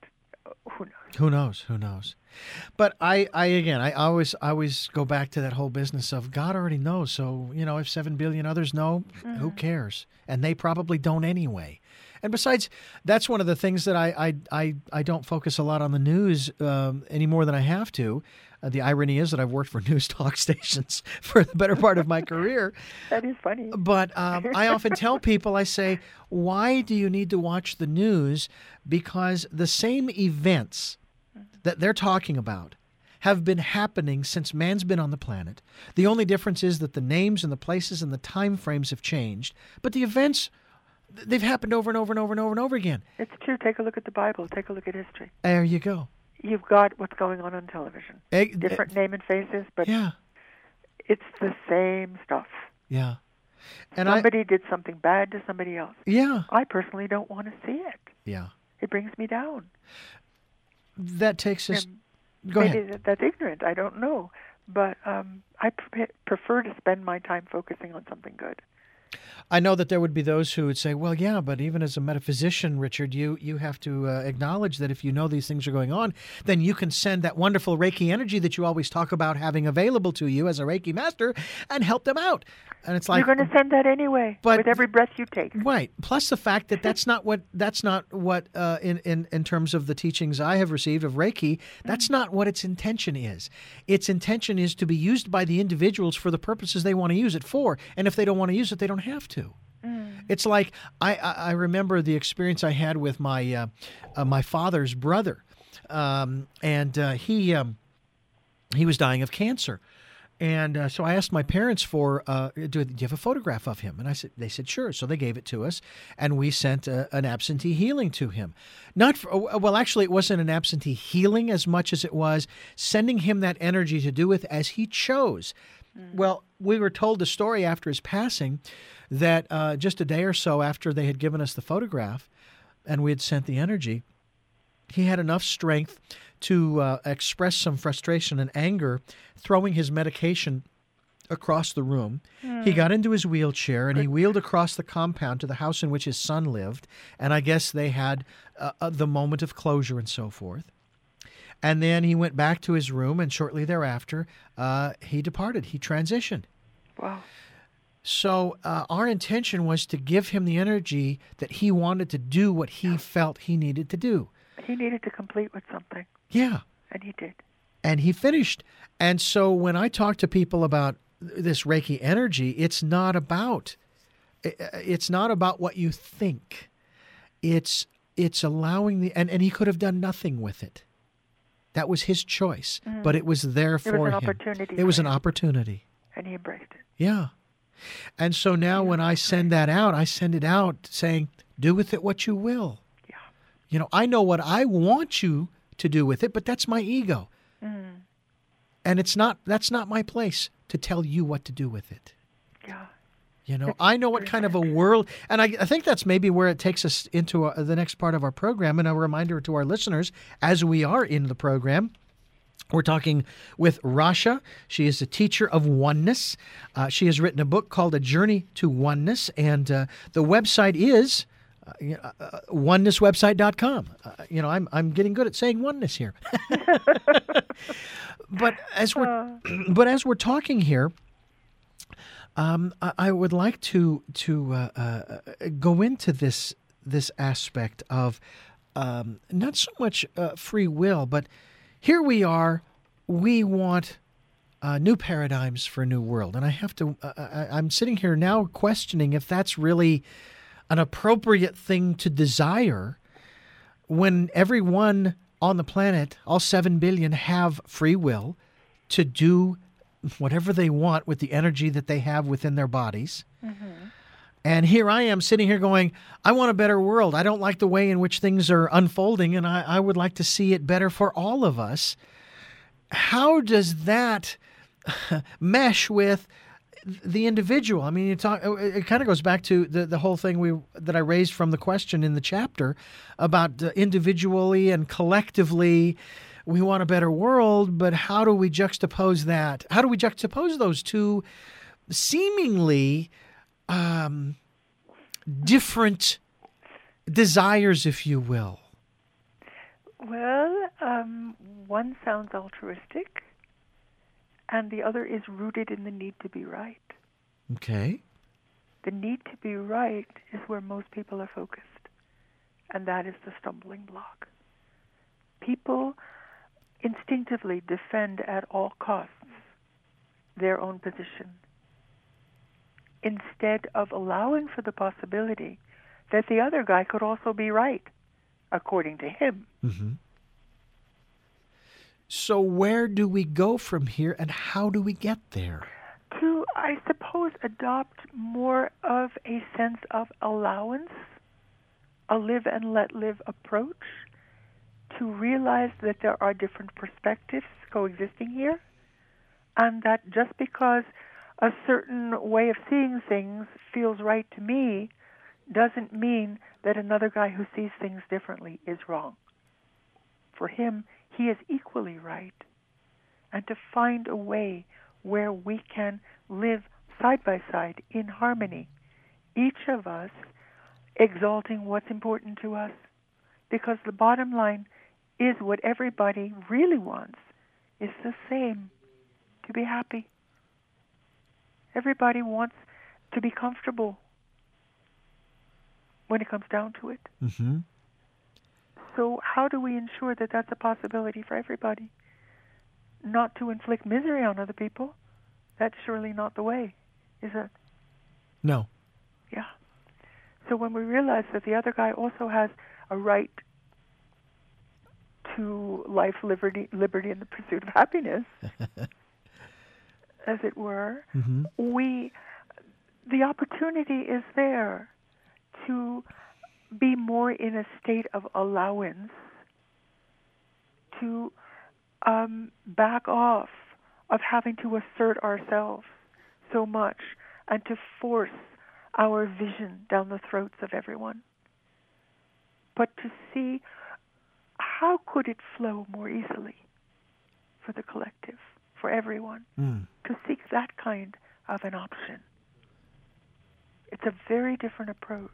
Who knows? Who knows? Who knows? But I always go back to that whole business of God already knows. So, if 7 billion others know, who cares? And they probably don't anyway. And besides, that's one of the things that I don't focus a lot on the news any more than I have to. The irony is that I've worked for news talk stations for the better part of my career. That is funny. But I often tell people, I say, why do you need to watch the news? Because the same events that they're talking about have been happening since man's been on the planet. The only difference is that the names and the places and the time frames have changed, but the events, they've happened over and over and over and over and over again. It's true. Take a look at the Bible. Take a look at history. There you go. You've got what's going on television. Different name and faces, but it's the same stuff. Yeah. And somebody did something bad to somebody else. Yeah. I personally don't want to see it. Yeah. It brings me down. That takes us... Go maybe ahead. That's ignorant. I don't know. But I prefer to spend my time focusing on something good. I know that there would be those who would say, well, yeah, but even as a metaphysician, Richard, you have to acknowledge that if you know these things are going on, then you can send that wonderful Reiki energy that you always talk about having available to you as a Reiki master and help them out. And it's like, you're going to send that anyway, with every breath you take. Right. Plus the fact that that's not what in terms of the teachings I have received of Reiki, that's not what its intention is. Its intention is to be used by the individuals for the purposes they want to use it for. And if they don't want to use it, they don't have to. It's like I remember the experience I had with my my father's brother, and he was dying of cancer. And so I asked my parents for, do you have a photograph of him? And they said, sure. So they gave it to us, and we sent an absentee healing to him. Actually, it wasn't an absentee healing as much as it was sending him that energy to do with as he chose. Well, we were told the story after his passing that just a day or so after they had given us the photograph and we had sent the energy, he had enough strength to express some frustration and anger, throwing his medication across the room. He got into his wheelchair and he wheeled across the compound to the house in which his son lived. And I guess they had the moment of closure and so forth. And then he went back to his room, and shortly thereafter, he departed. He transitioned. Wow. So our intention was to give him the energy that he wanted to do what he felt he needed to do. He needed to complete with something. Yeah. And he did. And he finished. And so when I talk to people about this Reiki energy, it's not about what you think. It's allowing and he could have done nothing with it. That was his choice, but it was there for him. It was an opportunity. It was an opportunity. And he embraced it. Yeah. And so now when I send that out, I send it out saying, do with it what you will. Yeah. I know what I want you to do with it, but that's my ego. And that's not my place to tell you what to do with it. Yeah. I know what kind of a world, and I think that's maybe where it takes us into the next part of our program. And a reminder to our listeners, as we are in the program, we're talking with Rasha. She is a teacher of oneness. She has written a book called A Journey to Oneness, and the website is onenesswebsite.com. I'm getting good at saying oneness here. But as we're talking here, I would like to go into this aspect of not so much free will, but here we are. We want new paradigms for a new world, and I have to. I'm sitting here now questioning if that's really an appropriate thing to desire when everyone on the planet, all 7 billion, have free will to do whatever they want with the energy that they have within their bodies. And here I am sitting here going, I want a better world. I don't like the way in which things are unfolding, and I would like to see it better for all of us. How does that mesh with the individual? I mean, it kind of goes back to the whole thing that I raised from the question in the chapter about individually and collectively, we want a better world, but how do we juxtapose that? How do we juxtapose those two seemingly different desires, if you will? Well, one sounds altruistic, and the other is rooted in the need to be right. Okay. The need to be right is where most people are focused, and that is the stumbling block. People instinctively defend at all costs their own position, instead of allowing for the possibility that the other guy could also be right, according to him. Mm-hmm. So where do we go from here, and how do we get there? To, I suppose, adopt more of a sense of allowance, a live and let live approach, to realize that there are different perspectives coexisting here, and that just because a certain way of seeing things feels right to me doesn't mean that another guy who sees things differently is wrong. For him, he is equally right. And to find a way where we can live side by side in harmony, each of us exalting what's important to us, because the bottom line is what everybody really wants is the same, to be happy. Everybody wants to be comfortable when it comes down to it. Mm-hmm. So how do we ensure that that's a possibility for everybody? Not to inflict misery on other people. That's surely not the way, is it? No. Yeah. So when we realize that the other guy also has a right to life, liberty, and the pursuit of happiness, as it were, mm-hmm. The opportunity is there to be more in a state of allowance, to back off of having to assert ourselves so much and to force our vision down the throats of everyone, but to see how could it flow more easily for the collective, for everyone, to seek that kind of an option. It's a very different approach.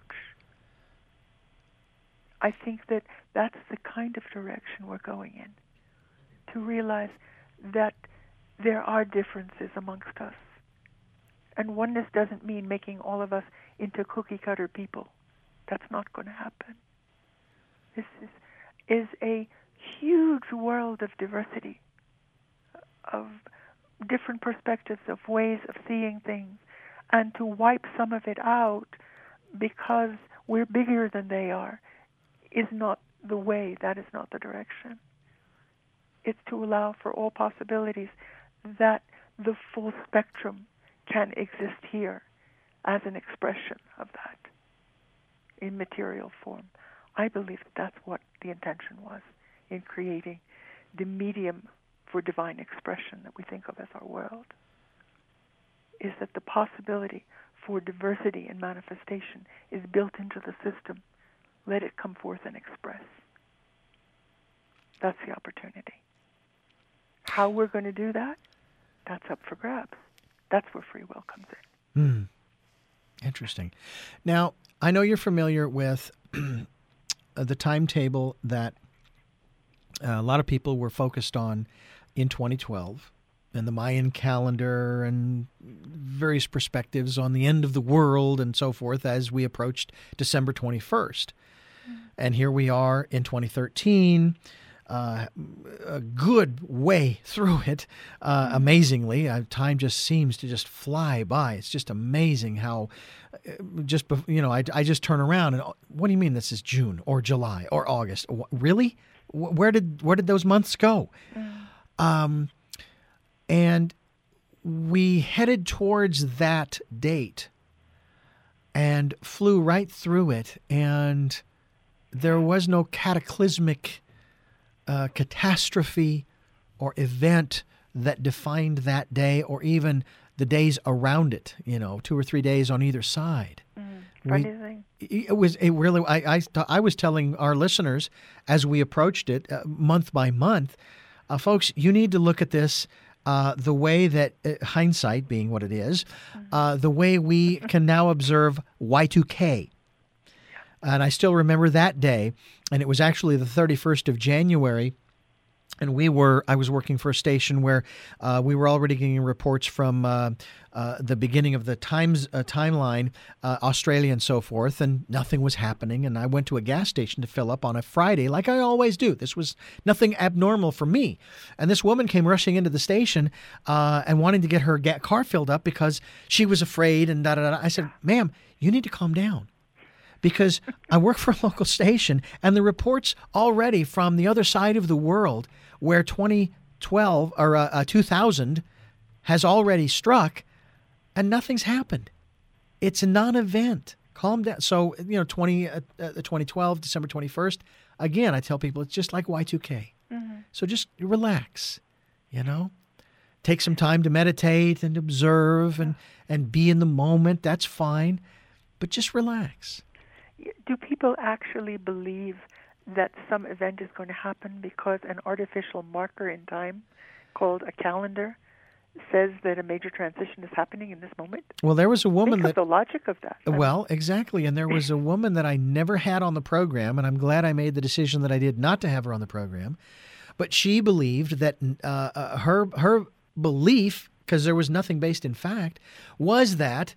I think that that's the kind of direction we're going in, to realize that there are differences amongst us. And oneness doesn't mean making all of us into cookie-cutter people. That's not going to happen. This is a huge world of diversity, of different perspectives, of ways of seeing things. And to wipe some of it out because we're bigger than they are is not the way. That is not the direction. It's to allow for all possibilities, that the full spectrum can exist here as an expression of that in material form. I believe that's what the intention was in creating the medium for divine expression that we think of as our world, is that the possibility for diversity and manifestation is built into the system. Let it come forth and express. That's the opportunity. How we're going to do that, that's up for grabs. That's where free will comes in. Interesting. Now, I know you're familiar with the timetable that a lot of people were focused on in 2012, and the Mayan calendar and various perspectives on the end of the world and so forth as we approached December 21st. And here we are in 2013, a good way through it, amazingly. Time just seems to just fly by. It's just amazing how I just turn around and, what do you mean this is June or July or August? Really? Where did those months go? And we headed towards that date and flew right through it, and there was no cataclysmic catastrophe or event that defined that day, or even the days around it, 2 or 3 days on either side. It really, I was telling our listeners as we approached it month by month, folks, you need to look at this the way that, hindsight being what it is, the way we can now observe Y2K. And I still remember that day And it was actually the 31st of January. And I was working for a station where we were already getting reports from the beginning of the timeline, Australia and so forth, and nothing was happening. And I went to a gas station to fill up on a Friday, like I always do. This was nothing abnormal for me. And this woman came rushing into the station and wanting to get her car filled up because she was afraid and da-da-da. I said, ma'am, you need to calm down. Because I work for a local station, and the reports already from the other side of the world where 2012 or 2000 has already struck, and nothing's happened. It's a non-event. Calm down. So, the 2012, December 21st, again, I tell people it's just like Y2K. Mm-hmm. So just relax, Take some time to meditate and observe and be in the moment. That's fine. But just relax. Do people actually believe that some event is going to happen because an artificial marker in time called a calendar says that a major transition is happening in this moment? Well, there was a woman Think of the logic of that. Well, exactly. And there was a woman that I never had on the program, and I'm glad I made the decision that I did not to have her on the program. But she believed that her belief, because there was nothing based in fact, was that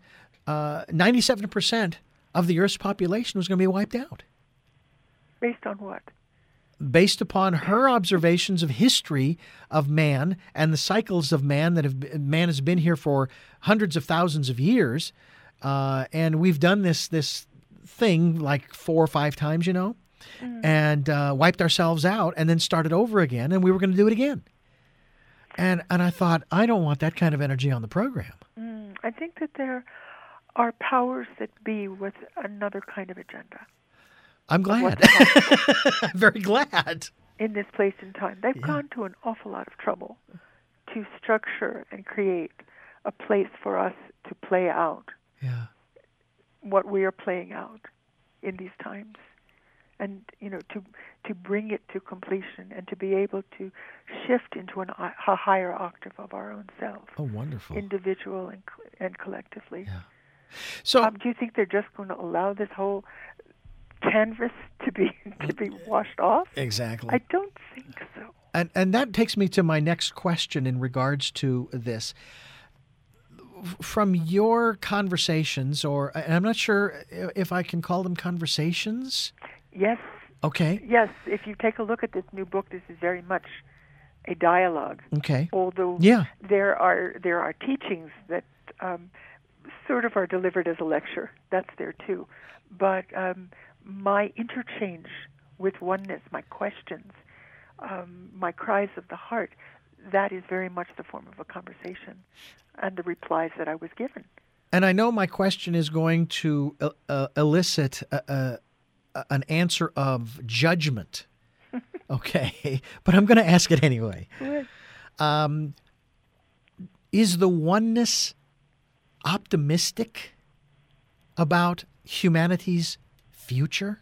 97% of the Earth's population was going to be wiped out. Based on what? Based upon her observations of history of man and the cycles of man man has been here for hundreds of thousands of years, and we've done this thing like 4 or 5 times, and wiped ourselves out and then started over again, and we were going to do it again. And I thought, I don't want that kind of energy on the program. I think that there are powers that be with another kind of agenda. I'm glad. I'm very glad. In this place and time. They've gone to an awful lot of trouble to structure and create a place for us to play out what we are playing out in these times. And, to bring it to completion and to be able to shift into a higher octave of our own self. Oh, wonderful. Individual and collectively. Yeah. So, do you think they're just going to allow this whole canvas to be washed off? Exactly. I don't think so. And that takes me to my next question in regards to this. From your conversations, and I'm not sure if I can call them conversations. Yes. Okay. Yes. If you take a look at this new book, this is very much a dialogue. Okay. Although there are teachings that sort of are delivered as a lecture. That's there too. But my interchange with oneness, my questions, my cries of the heart, that is very much the form of a conversation and the replies that I was given. And I know my question is going to elicit an answer of judgment. Okay. But I'm going to ask it anyway. Is the oneness optimistic about humanity's future?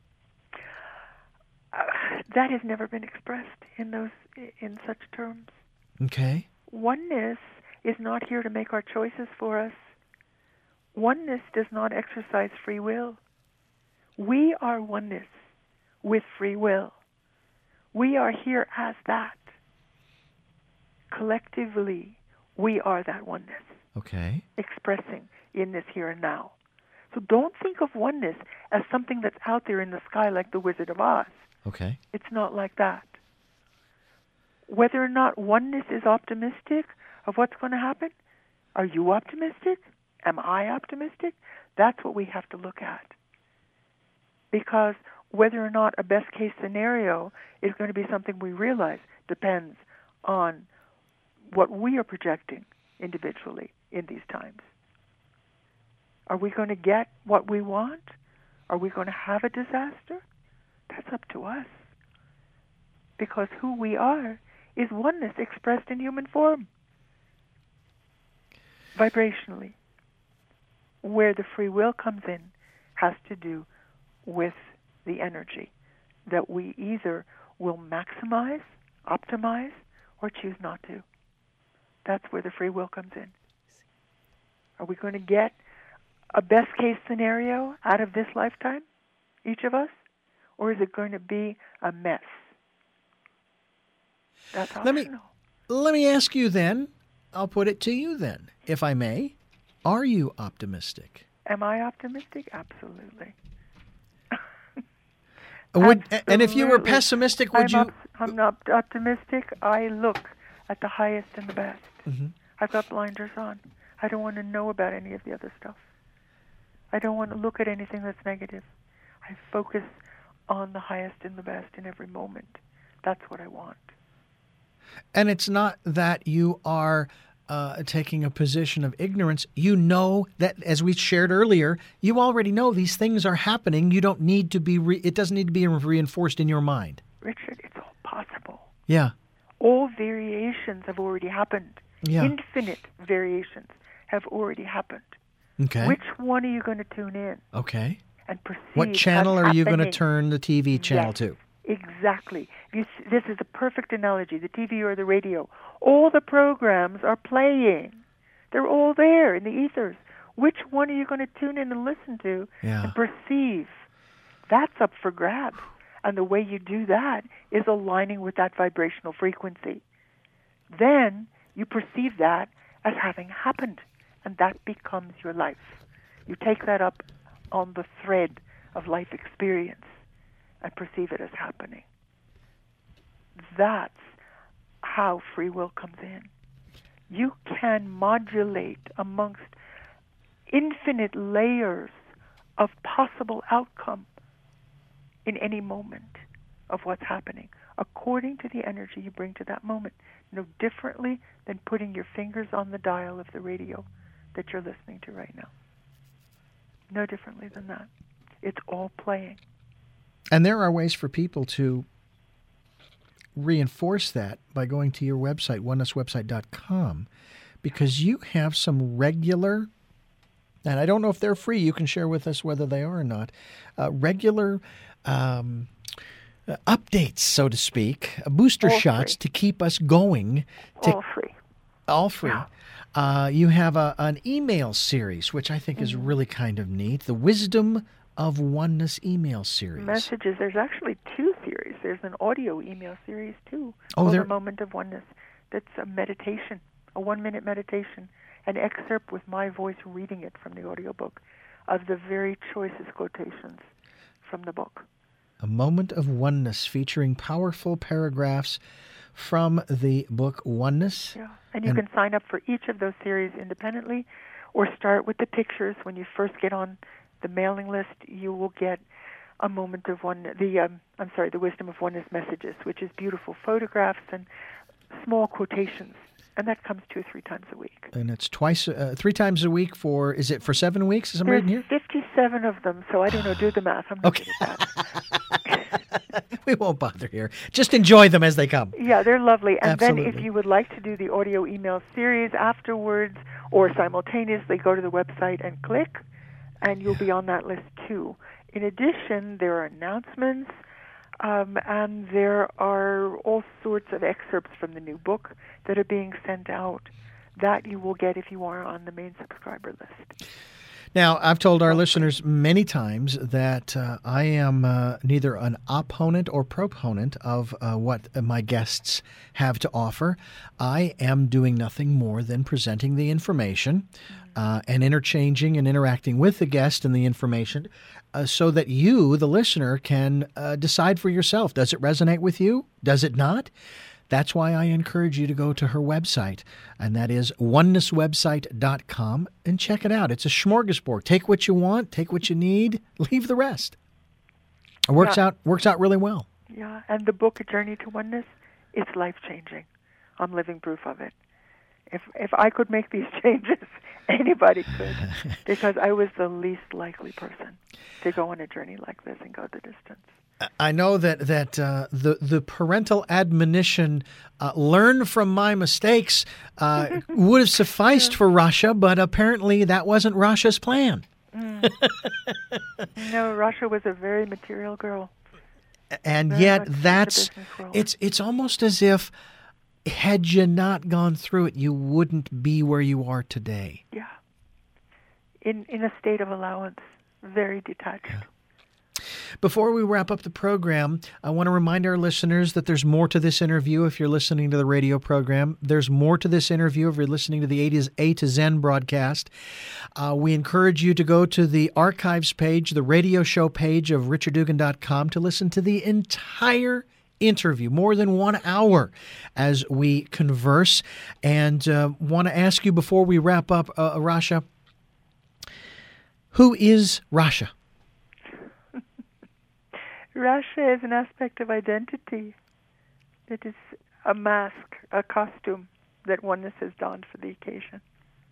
That has never been expressed in such terms. Okay. Oneness is not here to make our choices for us. Oneness does not exercise free will. We are oneness with free will. We are here as that. Collectively, we are that oneness. Okay. Expressing in this here and now. So don't think of oneness as something that's out there in the sky like the Wizard of Oz. Okay. It's not like that. Whether or not oneness is optimistic of what's going to happen, are you optimistic? Am I optimistic? That's what we have to look at. Because whether or not a best case scenario is going to be something we realize depends on what we are projecting individually in these times. Are we going to get what we want? Are we going to have a disaster? That's up to us. Because who we are is oneness expressed in human form. Vibrationally. Where the free will comes in has to do with the energy that we either will maximize, optimize, or choose not to. That's where the free will comes in. Are we going to get a best case scenario out of this lifetime, each of us? or is it going to be a mess? That's Let optional. Let me ask you then, I'll put it to you then, if I may. Are you optimistic? Am I optimistic? Absolutely. And if you were pessimistic, would you? I'm not optimistic. I look at the highest and the best. Mm-hmm. I've got blinders on. I don't want to know about any of the other stuff. I don't want to look at anything that's negative. I focus on the highest and the best in every moment. That's what I want. And it's not that you are taking a position of ignorance. You know that, as we shared earlier, you already know these things are happening. You don't need to be. It doesn't need to be reinforced in your mind. Richard, it's all possible. Yeah. All variations have already happened. Yeah. Infinite variations have already happened. Okay. Which one are you going to tune in? Okay. And perceive? What channel are you going to happening? turn the TV channel Yes. to? Exactly. This is a perfect analogy, the TV or the radio. All the programs are playing. They're all there in the ethers. Which one are you going to tune in and listen to and perceive? That's up for grabs. And the way you do that is aligning with that vibrational frequency. Then you perceive that as having happened, and that becomes your life. You take that up on the thread of life experience and perceive it as happening. That's how free will comes in. You can modulate amongst infinite layers of possible outcome in any moment of what's happening, according to the energy you bring to that moment. No differently than putting your fingers on the dial of the radio that you're listening to right now. No differently than that. It's all playing. And there are ways for people to reinforce that by going to your website, onenesswebsite.com, because you have some regular, and I don't know if they're free, you can share with us whether they are or not, regular updates, so to speak, booster All shots free. to keep us going. All free. All free. Yeah. You have an email series, which I think is really kind of neat, the Wisdom of Oneness email series. Messages. There's actually two series. There's an audio email series, too, Oh, called there- The Moment of Oneness. That's a meditation, a 1-minute meditation, an excerpt with my voice reading it from the audiobook of the very choicest quotations from the book. A Moment of Oneness, featuring powerful paragraphs from the book Oneness. Yeah, and you can sign up for each of those series independently, or start with the pictures. When you first get on the mailing list, you will get a Moment of Oneness, the Wisdom of Oneness messages, which is beautiful photographs and small quotations, and that comes 2 or 3 times a week. And it's 3 times a week for, is it for 7 weeks? Is I'm There's reading here? 57 of them, so I don't know. Do the math. I'm not Okay. good at that. We won't bother here. Just enjoy them as they come. Yeah, they're lovely. And then Absolutely. if you would like to do the audio email series afterwards or simultaneously, go to the website and click, and you'll be on that list too. In addition, there are announcements, and there are all sorts of excerpts from the new book that are being sent out that you will get if you are on the main subscriber list. Now, I've told our listeners many times that I am neither an opponent or proponent of what my guests have to offer. I am doing nothing more than presenting the information and interchanging and interacting with the guest and the information so that you, the listener, can decide for yourself. Does it resonate with you? Does it not? That's why I encourage you to go to her website, and that is onenesswebsite.com, and check it out. It's a smorgasbord. Take what you want, take what you need, leave the rest. It works out really well. Yeah, and the book, A Journey to Oneness, it's life-changing. I'm living proof of it. If I could make these changes, anybody could, because I was the least likely person to go on a journey like this and go the distance. I know that the parental admonition, learn from my mistakes, would have sufficed for Rasha, but apparently that wasn't Rasha's plan. No, Rasha was a very material girl. And Very yet much in the that's business world. it's almost as if had you not gone through it, you wouldn't be where you are today. Yeah. In a state of allowance, very detached. Yeah. Before we wrap up the program, I want to remind our listeners that there's more to this interview if you're listening to the radio program. There's more to this interview if you're listening to the A to Zen broadcast. We encourage you to go to the archives page, the radio show page of richarddugan.com to listen to the entire interview, more than 1 hour as we converse. And want to ask you before we wrap up, Rasha, who is Rasha? Rasha is an aspect of identity. It is a mask, a costume that oneness has donned for the occasion.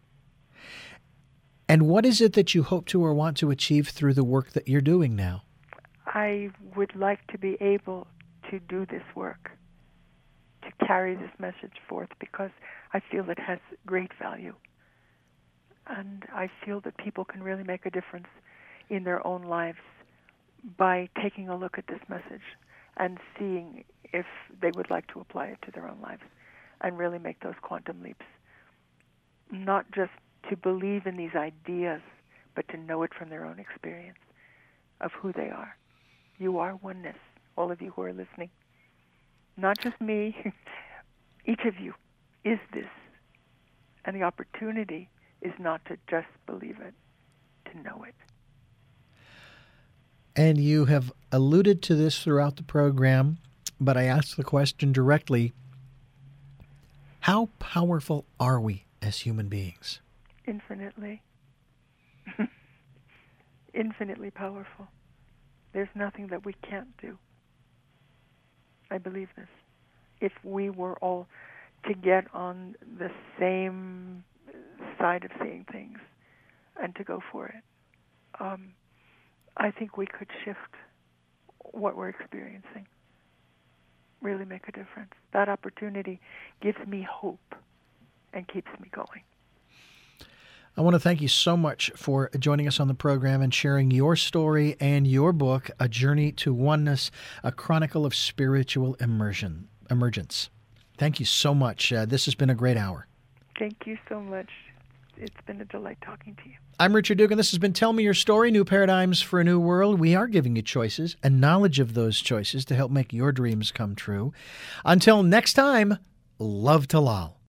And what is it that you hope to or want to achieve through the work that you're doing now? I would like to be able to do this work, to carry this message forth, because I feel it has great value. And I feel that people can really make a difference in their own lives by taking a look at this message and seeing if they would like to apply it to their own lives and really make those quantum leaps. Not just to believe in these ideas, but to know it from their own experience of who they are. You are oneness, all of you who are listening. Not just me, each of you is this. And the opportunity is not to just believe it, to know it. And you have alluded to this throughout the program, but I ask the question directly, how powerful are we as human beings? Infinitely. Infinitely powerful. There's nothing that we can't do. I believe this. If we were all to get on the same side of seeing things and to go for it, I think we could shift what we're experiencing, really make a difference. That opportunity gives me hope and keeps me going. I want to thank you so much for joining us on the program and sharing your story and your book, A Journey to Oneness, a chronicle of spiritual emergence. Thank you so much. This has been a great hour. Thank you so much. It's been a delight talking to you. I'm Richard Dugan. This has been Tell Me Your Story, New Paradigms for a New World. We are giving you choices and knowledge of those choices to help make your dreams come true. Until next time, love to Lal.